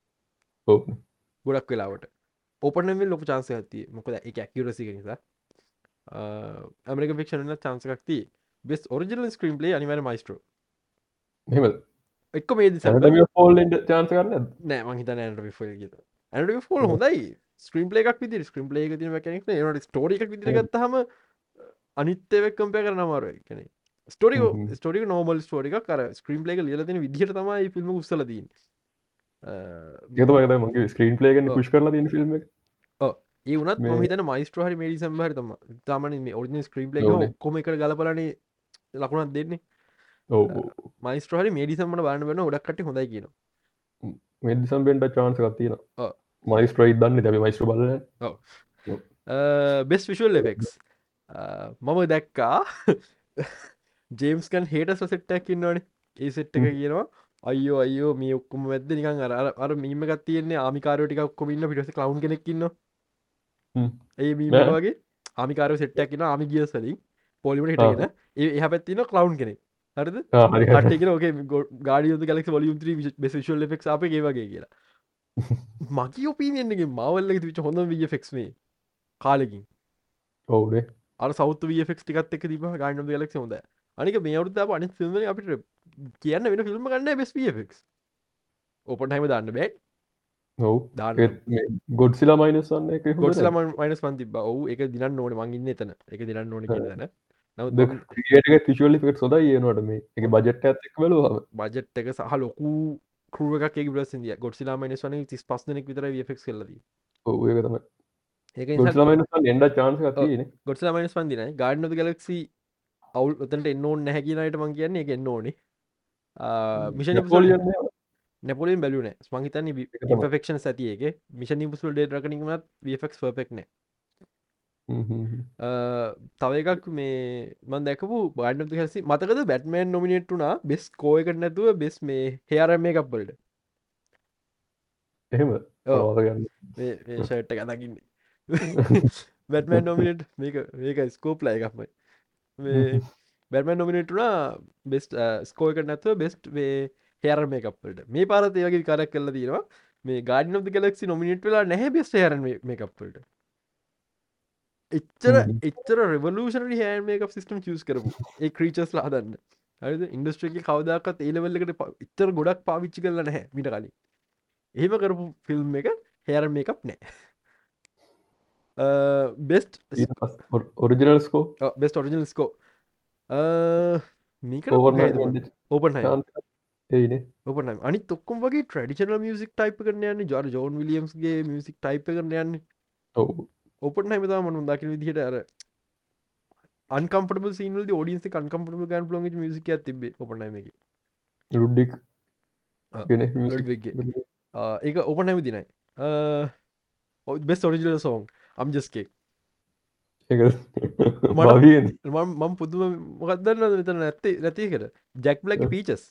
Speaker 1: ගොඩක් වෙලාවට ඕපනම ලොක චාන්සය ඇති මොකද එක ඇකිරසික නිසා ඇමරික ෆික්ෂන චාන්සකක්ති බෙස් ඔරිජිනල් ස්ක්‍රීම් ලේ අනිවර මයිස්ට්‍රෝ
Speaker 2: හෙම
Speaker 1: එක්ක මේ
Speaker 2: ෆෝල්ට චාන්ස කරන්න
Speaker 1: නෑ මහිත ඇන්ට ෆල් ගෙත ඇට ෆෝල් හොඳයි ස්ක්‍රීම් ලේක් විදි ස්ක්‍රීම් ලේ ති මැනෙක් නට ස්ටෝරික විදිරගත්තහම අනිත්‍යවක් කම්පය කරන අමාරුව කනෙ ස්ටෝරික ස්ටෝරික නෝමල් ස්ටෝරික කර ස්ක්‍රීම් ලේක ලියලතින විදිහට තමයි ෆිල්ම් උත්සලදී
Speaker 2: ගත මගේ ස්ක්‍රීන් ලේගන පුෂ් කරලා තින ෆිල්ම්
Speaker 1: ඒ වනත් මහිතන මයිස්ට්‍ර හරි මේඩි සම්හර තම තමන මේ ඔරිජිනල් ස්ක්‍රීම් ලේ කොම එක ගලපලන ලකුණත් දෙන්නේ මයිස්ට්‍ර හරි මේඩි සම්මට බාන්න වන්න ොඩක්ට හොඳයි කියන
Speaker 2: මෙදිසම්බෙන්ට චාන්ස කත්තින මයිස්ට්‍රයි දන්න තැබ මයිස්ට්‍ර බල
Speaker 1: බෙස් විශල් එෆෙක්ස් මම දැක්කා ජේම්ස්කන් හේට සොසෙට්ටැක් ඉන්නවනේ ඒ සෙට්ට එක කියනවා අයෝ අයෝ මේ ඔක්කොම වැද නිකන් අර අර මීම ගත් තියන්නේ ආමිකාරටික ඔක්කොම ඉන්න පිටස කලවුන් කෙනෙක්කින්න ඒ මීම වගේ ආමිකාර සෙට්ටැක්කින ආමි ගිය සලින් පොලිමට හිටගෙන ඒ එහ පැත්තින කලවුන් කෙනෙක් හරිද හටක ෝක ගාඩියෝ ගලෙක් ොලියම් ත්‍රී බෙසිල් ෙක් අප ඒ වගේ කියලා මකි ඔපීනියන්ගේ මවල්ල විච හොඳ විය ෆෙක්ස් මේ කාලෙකින්
Speaker 2: ඔවුනේ
Speaker 1: අර සෞත් විය ෆෙක්ස් ටිකත් එක තිබ ගාන්න ගලෙක් හොඳ අනික මේ අවුත්ත අනි ෆිල්ම අපිට කියන්න වෙන ෆිල්ම් ගන්න බෙස් ෆෙක්ස් ඕපන් හම දන්න බෑ
Speaker 2: ගොඩ්සිලා මයිනස්න්න
Speaker 1: ගොඩ්ලා මයිනස් පන් තිබ ඔහු එක දින ඕන මංගන්න එතන එක දිනන්න ඕන කියදන
Speaker 2: ිෂල ෙක් සොද ඒනට මේ එක බජට් ඇක් බලවා
Speaker 1: බජට් එක සහ ලොකු කරුව එකක් ලසිදිය ගොඩ්සිලා මයිනස් වන තිස් පස්සනෙක් විතර ෆෙක් ලද
Speaker 2: ඒකතම ඒ එඩ චාන්ස
Speaker 1: ගොඩ්ලා මයිනස් පන්දින ගාඩ්නද ගලක්සි අවුල් ඔතට එන්න ඕන්න හැකිනයට මං කියන්නේ එක එන්න ඕනේ මිෂ නැපොලින් බැලුන මහිතන පෙක්ෂන් සතියගේ මිෂ පුසුල් ඩේ රකනිීමත් වෆක් පෙක්න තව එකක් මේ මන් දැකපු බාඩ හැසි මතකද බැට්මන් නොමිනේට්ටුනා බෙස් කෝයකට නැතුව බෙස් මේ හෙයාර මේ කප්පලට
Speaker 2: එහෙම
Speaker 1: ෂට් ගතකින්න බැටමන් නොමිනට මේක මේක ස්කෝප්ලා එකක්මයි බැටමන් නොමිනටුනා බෙස්ට ස්කෝයකට නැතුව බෙස්ට් වේ හෙර මේ කප්පලට මේ පාරත ඒවගේ කරක් කල්ල දීවා මේ ගාඩ නො ගලක්සි නොමිනිට් වෙලා නැහැ බෙස් හර මේ කප්පලට එච්චර එච්චර රෙවලූෂන හැ මේක සිස්ටම් චස් කරපු ඒ ක්‍රීචස් ලාදන්න හරිද ඉන්ඩස්ට්‍රේක කවදක්ත් ඒලවල්ලකට ඉත්තර ගොඩක් පාවිච්චි කරල නැහැ මිට කලින් එහෙම කරපු ෆිල්ම් එක හෙර මේකප් නෑ best
Speaker 2: original score
Speaker 1: best original score මේක ඕපන්
Speaker 2: ඒන
Speaker 1: ඔපන අනි තොක්කොම් වගේ ට්‍රඩිෂනල් මියසික් ටයිප කරන යන්න ජර ජෝන් විලියම්ස්ගේ මියසික් ටයිප කරන යන්න ඔපන් හමතා මනු දකින විදිහට අර අන්කම්පට සිනල් ෝඩියන්ස කන්කම්පට ගන් ලොග මිසික තිබේ ඔපනමක
Speaker 2: රුඩ්ඩික්
Speaker 1: ඒක ඔපන හැම දිනයි බෙස් ඔරිජිනල් සෝන් අම්ජස්කේ මම පුදුම මොකක්දන්න මෙතන නැත්තේ නැතිකට ජැක් ලක් පීචස්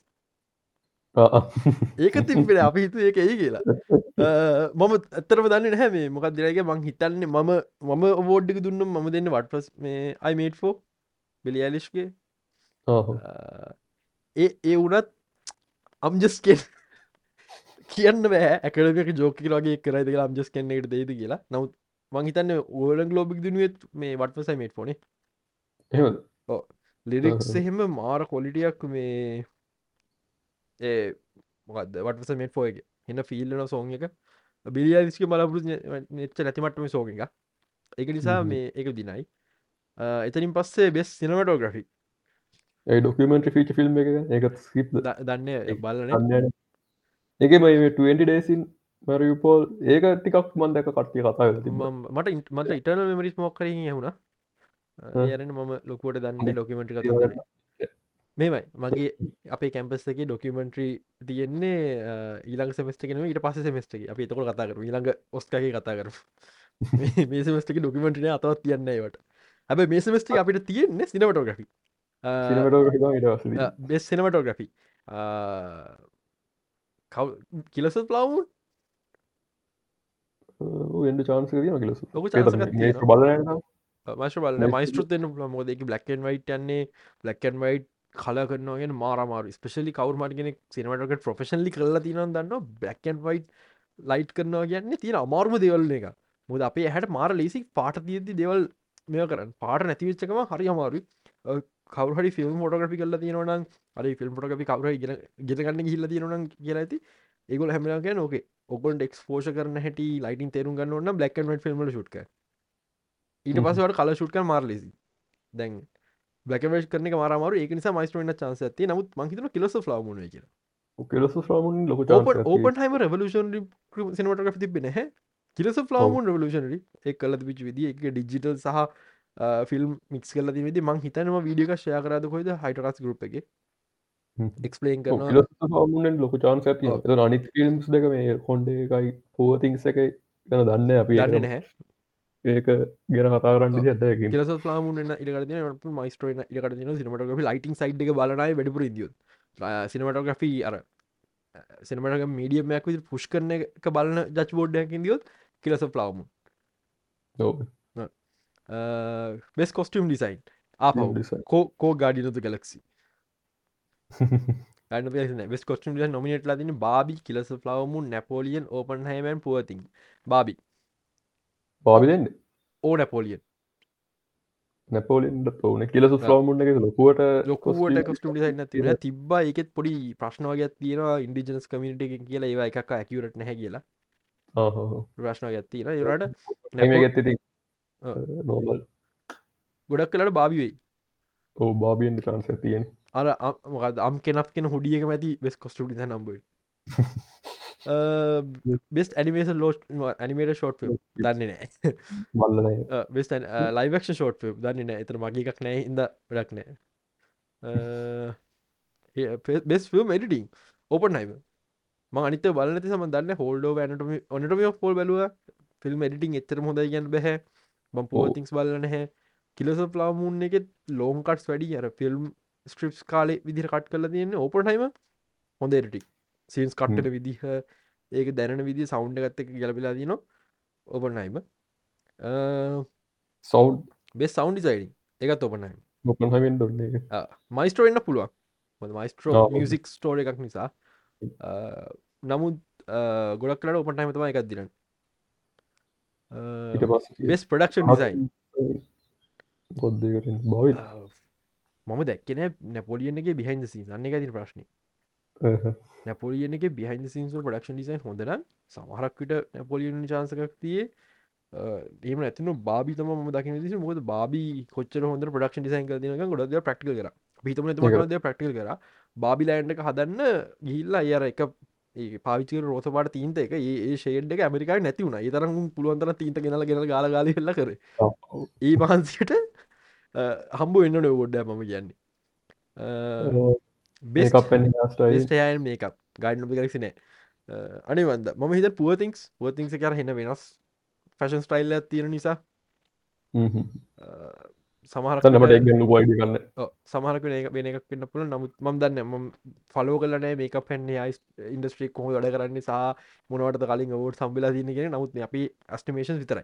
Speaker 1: ඒක තිබෙන අපි හිතු ඒක ඒ කියලා මම ඇත්තරම දන්න නැහැ මේ මොකක් දිරගේ මං හිතන්නේ මම මම ඔබෝඩ්ඩික දුන්න ම දෙන්න වටපස් මේ අයිමේට්ෆෝ බිලියලිශ්ගේ ඒ ඒ වනත් අම්ජස්කෙන් කියන්න බෑ ඇකඩක ජෝකි වගේ කරයිද අම්ජස් කන්නට දේද කියලා නවත් මංහිතන්න ඕලන් ලෝබික් දනුවත් මේ වටපසයි මේට් ෆෝනේ ලිරික්ස් එහෙම මාර කොලිටියක් මේ ඒ මොකද වටස මේට ෆෝ එක එන්න ෆිල්ලන සෝන් එක බිලියස්ක මලපුරු නෙච්ච නැතිමටම සෝක එක එක නිසා මේ එක දිනයි එතනින් පස්සේ බෙස් සිනමටෝග්‍රෆි
Speaker 2: ඒ ඩොකමෙන්ට ෆීච ෆිල්ම් එක ඒත් ස්කිප්
Speaker 1: දන්න බලන
Speaker 2: එක මයිට ඩේසින් මරපෝල් ඒක ටිකක් මන්දක කට්ටිය කතා
Speaker 1: මට මට ඉටන මෙමරිස් මොක්කර හුණ යරන මම ලොකුවට දන්න ඩොකමෙන්ට් කත මේමයි මගේ අපේ කැම්පස්සගේ ඩොකමෙන්ට්‍රී තියෙන්නේ ඊළඟ සෙමස්ටගෙන ඊට පස සෙමස්ටක අප තකොට කතා කරු ඊළඟ ඔස්කගේ කතා කරු මේ සමස්ටක ඩොකමෙන්ට්න අතවත් තියන්නේවට හැබ මේ සමස්ටි අපිට තියෙන්නේ සිනමටෝග්‍රි බෙස් සිනමටෝග්‍රෆි කව කිලස ප්ලාවුන්
Speaker 2: එඩ චාන්ස කිය කිලස
Speaker 1: මශ බල මයිස්ටෘත් මොද බ්ලක්න් වයිට යන්නේ බ්ලක්න් වයිට් කල කරනගෙන මාරමාරු ස්පෙශලි කවරුමටගෙන සිනමටකට ප්‍රෆෙශන්ලි කරලා තින දන්න බ්ලක්න් වයි් ලයිට් කරනවා කියන්න තියෙන අමාරුම දෙවල්ල එක මුද අපේ හැට මාර ලේසි පාට තියද්දි දෙවල් මෙය කරන්න පාට නැතිවිච්චකම හරි අමාරු කවර ෆිල්ම් ොටග්‍රි කල තියෙනවන හරි ෆිල්ම් ොටගි කවර ගෙතගන්න හිල්ල තියෙනන කියලා ඇති ඒගොල් හැමලගේ නොක ඔකොන් ෙක් පෝෂ කරන හැට ලයිටින් තේරු ගන්න බ්ලක් ෆිල්ම් ට්ක ඊට පසවට කල ශුට්ක මාර ලෙසි දැන් බ්ලකවේ් කරන මාරමාර ඒක නිසා මයිස්ටරන චන්ස ඇති නමුත් මහිතන කිලස ලාමුණ කිය
Speaker 2: කෙලස ්‍රාමුන් ලොක
Speaker 1: ඕපන් හම රවලෂන් සිනමට තිබෙන හැ කිලස ලාමුන් රවලෂනරි එක් කල පිච විදි එක ඩිජිටල් සහ ෆිල්ම් මික්ස් කල විදි මං හිතනම වීඩියක ශය කරද කොයිද හයිටරස් ගරුප් එක එක්ස්පලේන් කරන
Speaker 2: ලාමුන් ලොක චාන්ස ඇති අනි ෆිල්ම්ස් දෙක මේ කොන්ඩ එකයි පෝතිංස එක ගැන දන්න අපි
Speaker 1: දන්න නැහැ
Speaker 2: ඒක ගෙන කතාරන්න ඇ
Speaker 1: කිලස ලාමුන් ඉට මයිස්ටර ඉට සිනමට ලයිටින් සයිඩ් එක බලනයි වැඩපුර ඉදිය සිනමටග්‍රෆී අර සිනමට මීඩියමයක් විදි පුෂ් කරන එක බලන ජච් බෝඩ්ඩයකින් දියොත් කිලස ලාමු බෙස් කොස්ටම් ඩිසයින් කෝ කෝ ගාඩිනතු ගලක්සි බෙස් කොස්ටම් නොමිනට ලදින බාබි කිලස ලාවමු නැපෝලියන් ඕපන් හමන් පුවතින් බාබි
Speaker 2: පාවිලෙන්න්න
Speaker 1: ඕ නැපෝලියන්
Speaker 2: නැපෝලින්ට ඕන කියලස ලාමුන්න එක ලොකුවට
Speaker 1: ලොකුවට කොස්ටම් ඩිසයින්න තින තිබ එකෙත් පොඩි ප්‍රශ්නවගත් තියෙන ඉන්ඩිජනස් කමිට එක කියලා ඒවා එකක් ඇකිවරට නැහැ කියලා ප්‍රශ්න ගත්තින රට
Speaker 2: නැගත්ති නෝබල්
Speaker 1: ගොඩක් කලට බාබිවෙයි
Speaker 2: ඕ බාබියෙන් චාන්ස තියෙන්
Speaker 1: අර මොකද අම් කෙනක් කෙන හුඩියක මැති බෙස් කොස්ටඩි නම්බයි බෙස් ඇනිමේෂ ලෝට් ඇනිමේට ෂෝට් දන්නේ නෑ
Speaker 2: බල්ල
Speaker 1: බෙස් ලයිවක්ෂ ෂෝට් දන්නේ නෑ එතර මගේ එකක් නෑ ඉද වැඩක් නෑ බෙස් ෆිල්ම් එඩිටිං ඕපන් නයිම ම අනිත බලනති සම දන්න හෝල්ඩෝ ඇනටම ඔනටම පොල් බැලුව ෆිල්ම් එඩිටිං එතර හොඳ ගන්න බැහැ බම් පෝතිංස් බලන හැ කිලස ප්ලාමුන් එක ලෝන්කටස් වැඩි අර ෆිල්ම් ස්ට්‍රිප්ස් කාලෙ විදිර කට් කල තියන්න ඕපන්හයිම හොඳ එඩිටික් සීන්ස් කට්ට විදිහ ඒක දැන විදි සෞන්් ගත්ත එක ගැලපිලා දින ඔපනයිම
Speaker 2: සෞන්්
Speaker 1: බෙස් සෞන්් ඩිසයිඩින් එකත් ඔපනයි
Speaker 2: මොකහමෙන් දොන්නේ
Speaker 1: මයිස්ට්‍රෝ එන්න පුළුවන් මයිස්ට්‍රෝ මියසික් ස්ටෝර එකක් නිසා නමුත් ගොඩක් කලට ඔපන්ටයිම තම එකක් දිරන්න බෙස් ප්‍රඩක්ෂන් ඩිසයින්
Speaker 2: ගොද්දකට බවි
Speaker 1: මම දැක්කන නැපොලියන්ගේ බිහින්ද සී න්න එක ති ප්‍රශ්න නැපොලියන එක බිහින්ද සින්ස ප්‍රඩක්ෂන් ඩිසයින් හොඳන සමහරක්විට නැපොලියන් චාන්සකක් තියේ ඒම ඇතින බාබි තම දක මොද බාබි කොච්චර හොඳ ප්‍රඩක්ෂන් ඩිසයින් කරන ගොඩ ප්‍රක්ටිකල් කර පිතම ද ප්‍රක්ටිකල් කර බාබි ලයින්ඩ එක හදන්න ගිල්ලා අයර එක පාවිච රෝසපාට තීන්ත එක ඒ ශේඩ් එක ඇමරිකායි නැති වුණ තරම් පුළුවන්තර තීන්ත ගෙනල ගෙන ගල ගල ල්ල කර ඒ මහන්සිට හම්බ වෙන්න නොවොඩ්ඩ මම කියන්නේ බෙස්ටයන් මේක ගයිඩ නොපිකරක්සි නෑ අනිවන්ද ම හිත පුවතිංස් පුවතිංස කර හෙන වෙනස් ෆැෂන් ස්ටයිල්ල තියෙන නිසා සමහරට
Speaker 2: ගඩි කන්න
Speaker 1: සමහරක වෙන එකක් පන්න පුළ නමුත් ම දන්න ම ෆලෝ කලන මේක පෙන්නේ යිස් ඉන්ඩස්ට්‍රික් කොහ වැඩ කරන්න නිසා මොනවට කලින් ඔවට සම්බිලා තියනගෙන නමුත් අපි ස්ටිමේෂන් විතරයි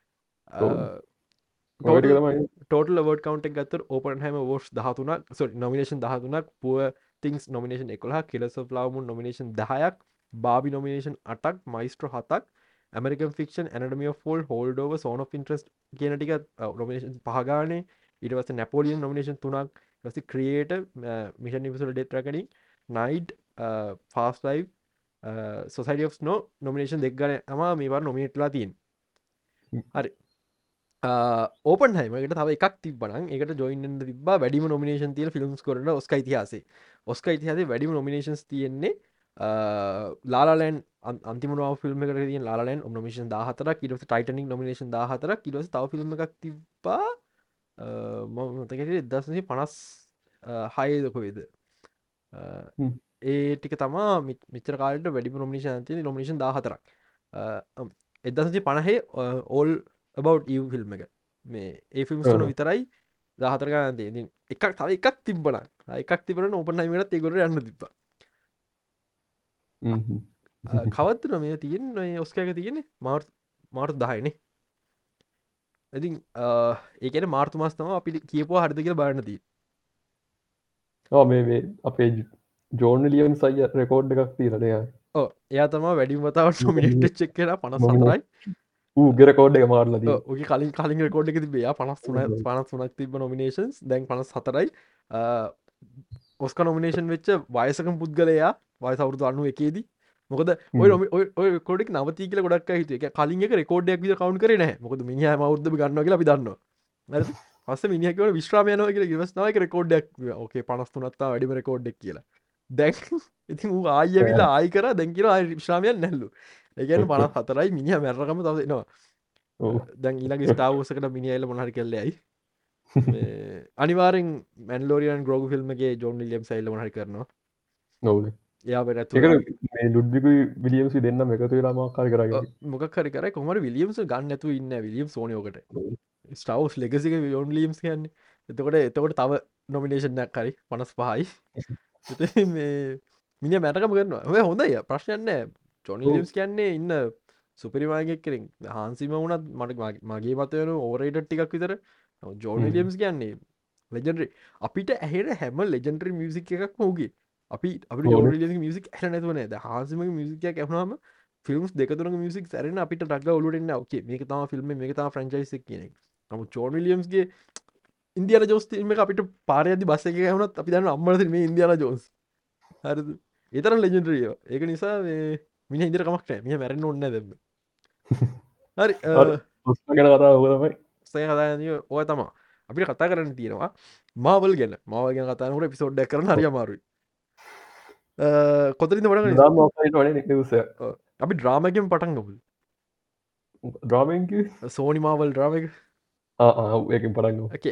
Speaker 1: ටෝටල් වඩ කවන්ට ගත්තර ඕපන් හම වෝස් දහතුනක් නොමිනේෂන් දහතුනක් පුව තිංස් නොමිනේෂන් එකොලා කෙලස ලාවමුන් නොමිනේෂන් දහයක් බාබි නොමිනේෂන් අටක් මයිස්ට්‍ර හතක් American Fiction Anatomy of Fall Holdover Zone of Interest කියන ටික නොමිනේෂන් පහගානේ ඊට පස්සේ නැපෝලියන් නොමිනේෂන් තුනක් ඊට පස්සේ Creator Mission Impossible Dead Reckoning Nyad Past Lives Society of Snow nomination දෙක ගන්න තමයි මේවා නොමිනේට්ලා තියෙන්නේ හරි ඕපන් හයිමකට තව එකක් තිබ්බනම් ඒකට ජොයින් තිබ්බා වැඩිම නොමිනේෂන් තියෙන ෆිල්ම්ස් කරන ඔස්කා ඉතිහාසයේ ඔස්කා ඉතිහාසයේ වැඩිම නොමිනේෂන්ස් තියෙන්නේ ලාලන් අන්තිමවා ෆිල්ම් කර ලාලන් නොමිෂන් දාහතර කිරස ටයිටනික් නොමිනේෂන් දාහතර කිරස තව ෆිල්ම් එකක් තිබ්බා මතකට දසසේ පනස් හයදකොවේද ඒ ටික තමා මිචර කාලට වැඩි නොමිනේෂන් තිය නොමිනේෂන් දාහතරක් එදසි පණහේ ඕල් බව් ෆිල්ම් එක මේ ඒ ෆිල්ම් න විතරයි දාහතරගන්න තිය එකක් තව එකක් තිබ්බන එකක් තිබන ඔපනයිමට ඒගොර යන්න තිබ්බා කවත්තු නොමේ තියෙන් නොය ඔස්කෑක තියෙන මාර් මාර්තු දහයනේ ඉතින් ඒකන මාර්තු මස්තම අපි කියපුවා හරිදක බාරණදී
Speaker 2: මේ මේ අපේ ජෝන් ලියන් සය රෙකෝඩ් එකක් තිීරනය
Speaker 1: එයා තම වැඩිම වතාවට නොමිනේට් චෙක් කියලා පනස් සතරයි
Speaker 2: ඌගෙ රකෝඩ් එක මාරලද
Speaker 1: ඔගේ කලින් කලින් රකෝඩ් එක තිබේ පනස් තුන පනස් තුනක් තිබ නොමිනේෂන්ස් දැන් පනස් සතරයි ඔස්ක නොමිනේෂන් වෙච්ච වයසකම් පුද්ගලයා වයසවුරුදු අන්නු එකේදී මොකද ඔය කොඩක් නවති කියල ගොඩක් හිතු එක කලින් එක රෙකෝඩ්ඩයක් විදිහට කවුන්ට් කරේ නැහැ මොකද මිනිහා මවුරුද්ද ගන්නවා කියලා අපි දන්නවා හරිද පස්සේ මිනිහා කියවන විශ්‍රාම යනවා කියලා ඉවස්නාව එක රෙකෝඩ්ඩයක් ඕකේ පනස් තුනක් තා වැඩිම රෙකෝඩ්ඩයක් කියලා දැන් ඉතින් ඌ ආයි ඇවිල්ලා ආයි කරා දැන් කියනවා ආයි විශ්‍රාමයක් නැල්ලු ඒ කියන්නේ පනස් හතරයි මිනිහා මැරරකම තව එනවා දැන් ඊළඟ ස්ටාර් වෝස් එකට මිනිහා ඇවිල්ලා මොන හරි කළේ ඇයි මේ අනිවාර්යෙන් මැන්ඩලෝරියන් ග්‍රෝගු ෆිල්ම් එකේ ජෝන් විලියම්ස් ඇවිල්ලා මොන හරි කරනවා
Speaker 2: ඔව්
Speaker 1: එයා වෙනත්
Speaker 2: මේ ලුඩ්විකුයි විලියම්ස් දෙන්නම එකතු වෙලා මොකක් හරි කරගෙන
Speaker 1: මොකක් හරි කරයි කොහොම හරි විලියම්ස් ගන්න නැතුව ඉන්නේ විලියම්ස් ඕනේ ඔකට ස්ටාර් වෝස් ලෙගසි එක ජෝන් විලියම්ස් කියන්නේ එතකොට එතකොට තව නොමිනේෂන් එකක් හරි පනස් පහයි ඉතින් මේ මිනිහා මැරකම කරනවා ඔය හොඳයි ප්‍රශ්නයක් නැහැ ජෝන් විලියම්ස් කියන්නේ ඉන්න සුපිරිමාගෙක් කෙනෙක් හාන්සිම වුණත් මට මගේ මත වෙන ඕවර්රේටඩ් ටිකක් විතර ජෝන් විලියම්ස් කියන්නේ ලෙජෙන්ඩරි අපිට ඇහෙන හැම ලෙජෙන්ඩරි මියුසික් එකක්ම උගේ අපි අපි ජෝන් විලියම්ස් මියුසික් ඇහෙලා නැතුව නේද හාන්සිමගේ මියුසික් එකක් ඇහුනම ෆිල්ම්ස් දෙක තුනක මියුසික් සැරෙන අපිට ඩග්ගා ඔලුවට එන්නේ ඕකේ මේක තමයි ෆිල්ම් එක මේක තමයි ෆ්‍රැන්චයිස් එක කියන එක. නමුත් ජෝන් විලියම්ස්ගේ ඉන්දියානා ජෝන්ස් ෆිල්ම් එක අපිට පාරේ යද්දි බස් එකේ ඇහුනත් අපි දන්නවා අම්මලා තියෙන මේ ඉන්දියානා ජෝන්ස්. හරිද? ඒ තරම් ලෙජෙන්ඩරි ඒවා. ඒක නිසා මේ මිනිහා ඉන්දියාට කමක් නැහැ. මිනිහා මැරෙන්න ඕනේ නැහැ දැන්. හරි.
Speaker 2: ඔස්කා ගැන කතාව ඔය තමයි.
Speaker 1: ඔස්කා ගැන කතා කරන්නේ ඔය තමයි. අපිට කතා කරන්න තියෙනවා මාවල් ගැන. මාවල් ගැන කතා කරනකොට එපිසෝඩ් එකක් කරන්න හරි අමාරුයි. කොතරින්ද පටන් ගන්නේ? අපි ඩ්‍රාමා එකෙන් පටන් ගමු.
Speaker 2: ඩ්‍රාමා එක
Speaker 1: සෝනි මාවල් ඩ්‍රාමා එක.
Speaker 2: ආ ආ ඒකෙන් පටන් ගමු.
Speaker 1: ඕකේ.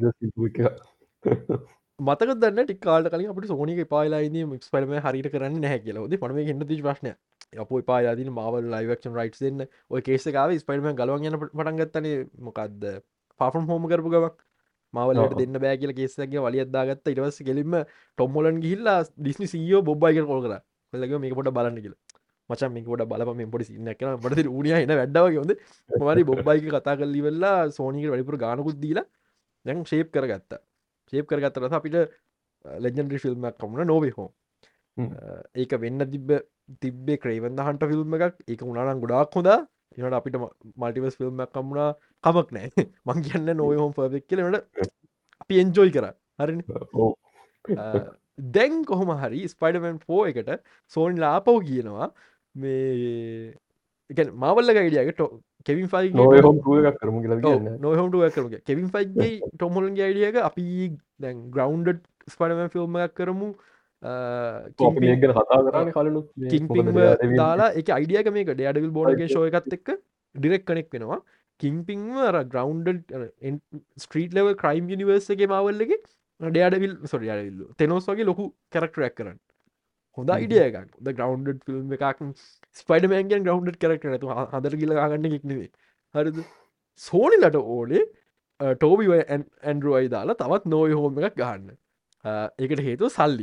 Speaker 1: මතකද දන්නේ ටික කාලෙකට කලින් අපිට සෝනි එක එපා වෙලා ඉන්නේ ස්පයිඩර්මෑන් හරියට කරන්නේ නැහැ කියලා. ඔතේ මම මේක හින්න තියෙච්ච ප්‍රශ්නයක්. අපෝ එපා වෙලා තියෙන මාවල් ලයිව් ඇක්ෂන් රයිට්ස් දෙන්න. ඔය කේස් එක ආවේ ස්පයිඩර්මෑන් ගලවන් යන පටන් ගත්තනේ මොකද්ද? ෆාර් ෆ්‍රොම් හෝම් කරපු ගමන්. මාවල් වලට දෙන්න බෑ කියලා කේස් එකක් ගියා වලියක් දාගත්තා. ඊට පස්සේ ගෙලින්ම ටොම් හොලන්ඩ් ගිහිල්ලා Disney C E O Bob අයිකට කෝල් කරා. කොල්ලා කිව්වා මේක පොඩ්ඩක් බලන්න කියලා. මචං මේක පොඩ්ඩක් බලපන් මේ පොඩි සීන් එකක් කරනවා. අපිට දෙන ඌණියා එන වැඩා වගේ හොඳ. මම හරි බොබ් අයික කතා කරලා ඉවරලා සෝනිකට වැඩිපුර ගානකුත් දීලා දැන් ෂේප් කරගත්තා. ෂේප් කරගත්තට පස්සේ අපිට ලෙජෙන්ඩරි ෆිල්ම් එකක් හම්බුණා නෝවේ හෝම්. ඒක වෙන්න තිබ්බ තිබ්බේ ක්‍රේවන් ද හන්ටර් ෆිල්ම් එකක්. ඒක උනා නම් ගොඩාක් හොඳා. ඊට අපිට මල්ටිවර්ස් ෆිල්ම් එකක් හම්බුණා. කමක් නැහැ. මං කියන්නේ නෝවේ හෝම් පර්ෆෙක්ට් කියලා. ඒකට අපි එන්ජොයි කරා. හරිනේ. ඔව්. දැන් කොහොම හරි ස්පයිඩර්මෑන් ෆෝර් එකට සෝනි ලාපව කියනවා මේ ඒ කියන්නේ මාවල් එක අයිඩියා එක Kevin Feige
Speaker 2: No Way Home two එකක් කරමු කියලා කියන්නේ.
Speaker 1: නෝවේ හෝම් ටූ එකක් කරමු කියලා. කෙවින් ෆයිගේ ටොම් හොලන්ඩ්ගේ අයිඩියා එක අපි දැන් ග්‍රවුන්ඩඩ් ස්පයිඩර්මෑන් ෆිල්ම් එකක් කරමු.
Speaker 2: කිං ගැන කතා කරන්නේ කලිනුත්
Speaker 1: කිංපින්ව දාලා ඒක අයිඩියා එක මේක ඩෙයාඩෙවිල් බෝන් එකේ ෂෝ එකත් එක්ක ඩිරෙක්ට් කනෙක්ට් වෙනවා. කිංපින්ව අර grounded street level crime universe එකේ මාවල් එකේ ඩෙයාඩෙවිල් සෝරි ඩෙයාඩෙවිල් තෙනෝස් වගේ ලොකු කැරක්ටරයක් කරන්න. හොඳ අයිඩියා එකක්. ද ග්‍රවුන්ඩඩ් ෆිල්ම් එකක් ස්පයිඩර්මෑන් කියන්නේ ග්‍රවුන්ඩඩ් කැරක්ටර් නේද? හදට ගිහලා ගහගන්න එකක් නෙවෙයි. හරිද? සෝනිලට ඕනේ ටෝබි ඇන්ඩ්‍රෝයි දාලා තවත් නෝවේ හෝම් එකක් ගහන්න. ඒකට හේතුව සල්ලි.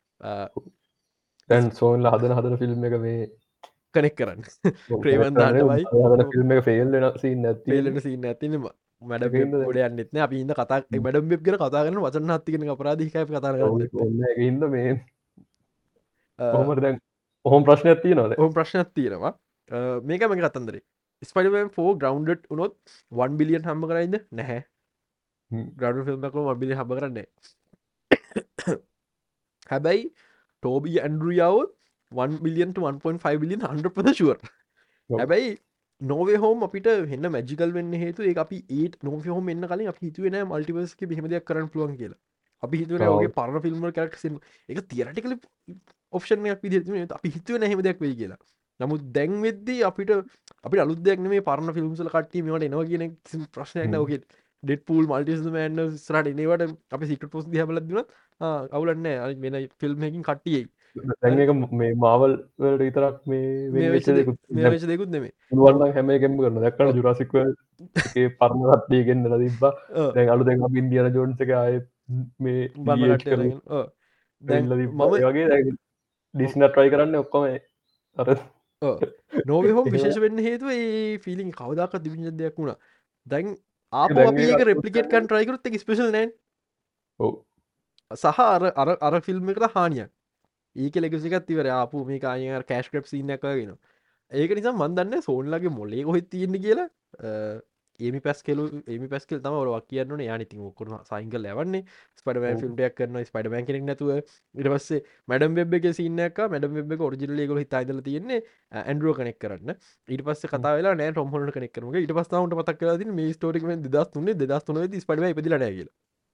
Speaker 2: දැන් සෝන්ලා හදන හදන ෆිල්ම් එක මේ
Speaker 1: කනෙක් කරන්න ක්‍රේවන් දාන්නවයි
Speaker 2: හදන ෆිල්ම් එක ෆේල් වෙන සීන් නැති
Speaker 1: ෆේල් සීන් නැතින මැඩ ගොඩ යන්නෙත් නෑ අපි ඉන්න කතා මැඩම් බෙබ් ගැන කතා කරන වචන හත්තිකෙන අපරාධිකයි කතා කරන්න
Speaker 2: ඉන්න මේ හොමට දැන් ඔහොම ප්‍රශ්නයක් තියෙනවද?
Speaker 1: ඔහොම ප්‍රශ්නයක් තියෙනවා. මේක මගේ කතන්දරේ. ස්පයිඩර්මෑන් ෆෝර් ග්‍රවුන්ඩඩ් වුණොත් වන් බිලියන් හම්බ කරයිද? නැහැ. ග්‍රවුන්ඩඩ් ෆිල්ම් එකක් වන් බිලියන් හම්බ කරන්නේ නැහැ. හැබැයි ටෝබි ඇන්ඩ්‍රියාවොත් one billion to one point five billion one hundred percent sure. හැබැයි නෝවේ හෝම් අපිට හෙන්න මැජිකල් වෙන්න හේතුව ඒක අපි ඒත් නෝවේ හෝම් එන්න කලින් අපි හිතුවේ නෑ මල්ටිවර්ස් එකේ මෙහෙම දෙයක් කරන්න පුළුවන් කියලා. අපි හිතුවේ නෑ ඔගේ පරණ ෆිල්ම් වල කැරක්ටර්ස් එන්න. ඒක තියරිටිකලි ඔප්ෂන් එකක් විදිහට තිබුණේ. අපි හිතුවේ නෑ එහෙම දෙයක් වෙයි කියලා. නමුත් දැන් වෙද්දී අපිට අපිට අලුත් දෙයක් නෙමෙයි පරණ ෆිල්ම්ස් වල කට්ටිය මේවට එනවා කියන එක කිසිම ප්‍රශ්නයක් නෑ. ඔගේ ඩෙඩ්පූල් මල්ටිවර්ස් මෑඩ්නස් ඉස්සරහට එනේවට අපි සීක්‍රට් පෝස් දිහා බලද්දී වුණත් ආ අවුලක් නෑ. අනිත් වෙන ෆිල්ම් එකකින් කට්ටිය එයි.
Speaker 2: දැන් එක මේ මාවල් වලට විතරක් මේ
Speaker 1: මේ වෙච්ච දෙකුත් මේ වෙච්ච දෙකුත් නෙමෙයි.
Speaker 2: පුළුවන් නම් හැම එකෙම කරනවා. දැක්කම ජුරාසික් වර්ල්ඩ් එකේ පරණ කට්ටිය ගෙන්නලා තිබ්බා. දැන් අලුතෙන් අපි ඉන්ඩියානා ජෝන්ස් එක ආයේ මේ
Speaker 1: බරන කට්ටිය අරගෙන ඔව්
Speaker 2: දැන් මම වගේ දැන් ඩිස්නි try කරන්නේ ඔක්කොම අර
Speaker 1: ඔව් නෝවේ හෝම් විශේෂ වෙන්න හේතුව ඒ ෆීලිං කවදාකවත් තිබුණ දෙයක් වුණා. දැන් ආපහු අපි ඒක රෙප්ලිකේට් කරන්න try කරොත් ඒක ස්පෙෂල් නෑනේ.
Speaker 2: ඔව්
Speaker 1: සහ අර අර අර ෆිල්ම් එකට හානියක් ඒක ලෙගසිකත් ඉවර ආපු මේ කාය කෑශ් ක්‍රප් සින්නකගෙන ඒක නිසා මන්දන්න සෝන්ලගේ මොලේ කොහෙත් තියෙන්නේ කියලා ඒමි පැස්කෙලු ඒමි පැස්කල් තම ොවක් කියන්න යානති ොකුණ සයිංකල් ලවන්නේ ස්පඩමන් ෆිල්ම්ටයක් කරන ස්පඩමන් කෙනෙක් නැතුව ඉටපස්සේ මැඩම් වෙබ් එක සින්නක මැඩම් වෙබ් එක ඔරිජිනල ගොල හිතායිදල තියෙන්නේ ඇන්ඩුව කනෙක් කරන්න ඊට පස්ස කතාවලා නෑ ටොම්හොල කනෙක් කරන ඊට පස්සාවට මතක් කරද මේ ස්ටෝරික දස් තුන්නේ දස් තුන ස්පඩම ඉපදිලනෑ කියලා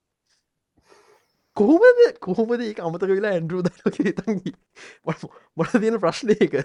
Speaker 1: කොහොමද කොහොමද ඒ අමතක වෙලා ඇන්ඩරු දක තන්ගි මට තියෙන ප්‍රශ්නයක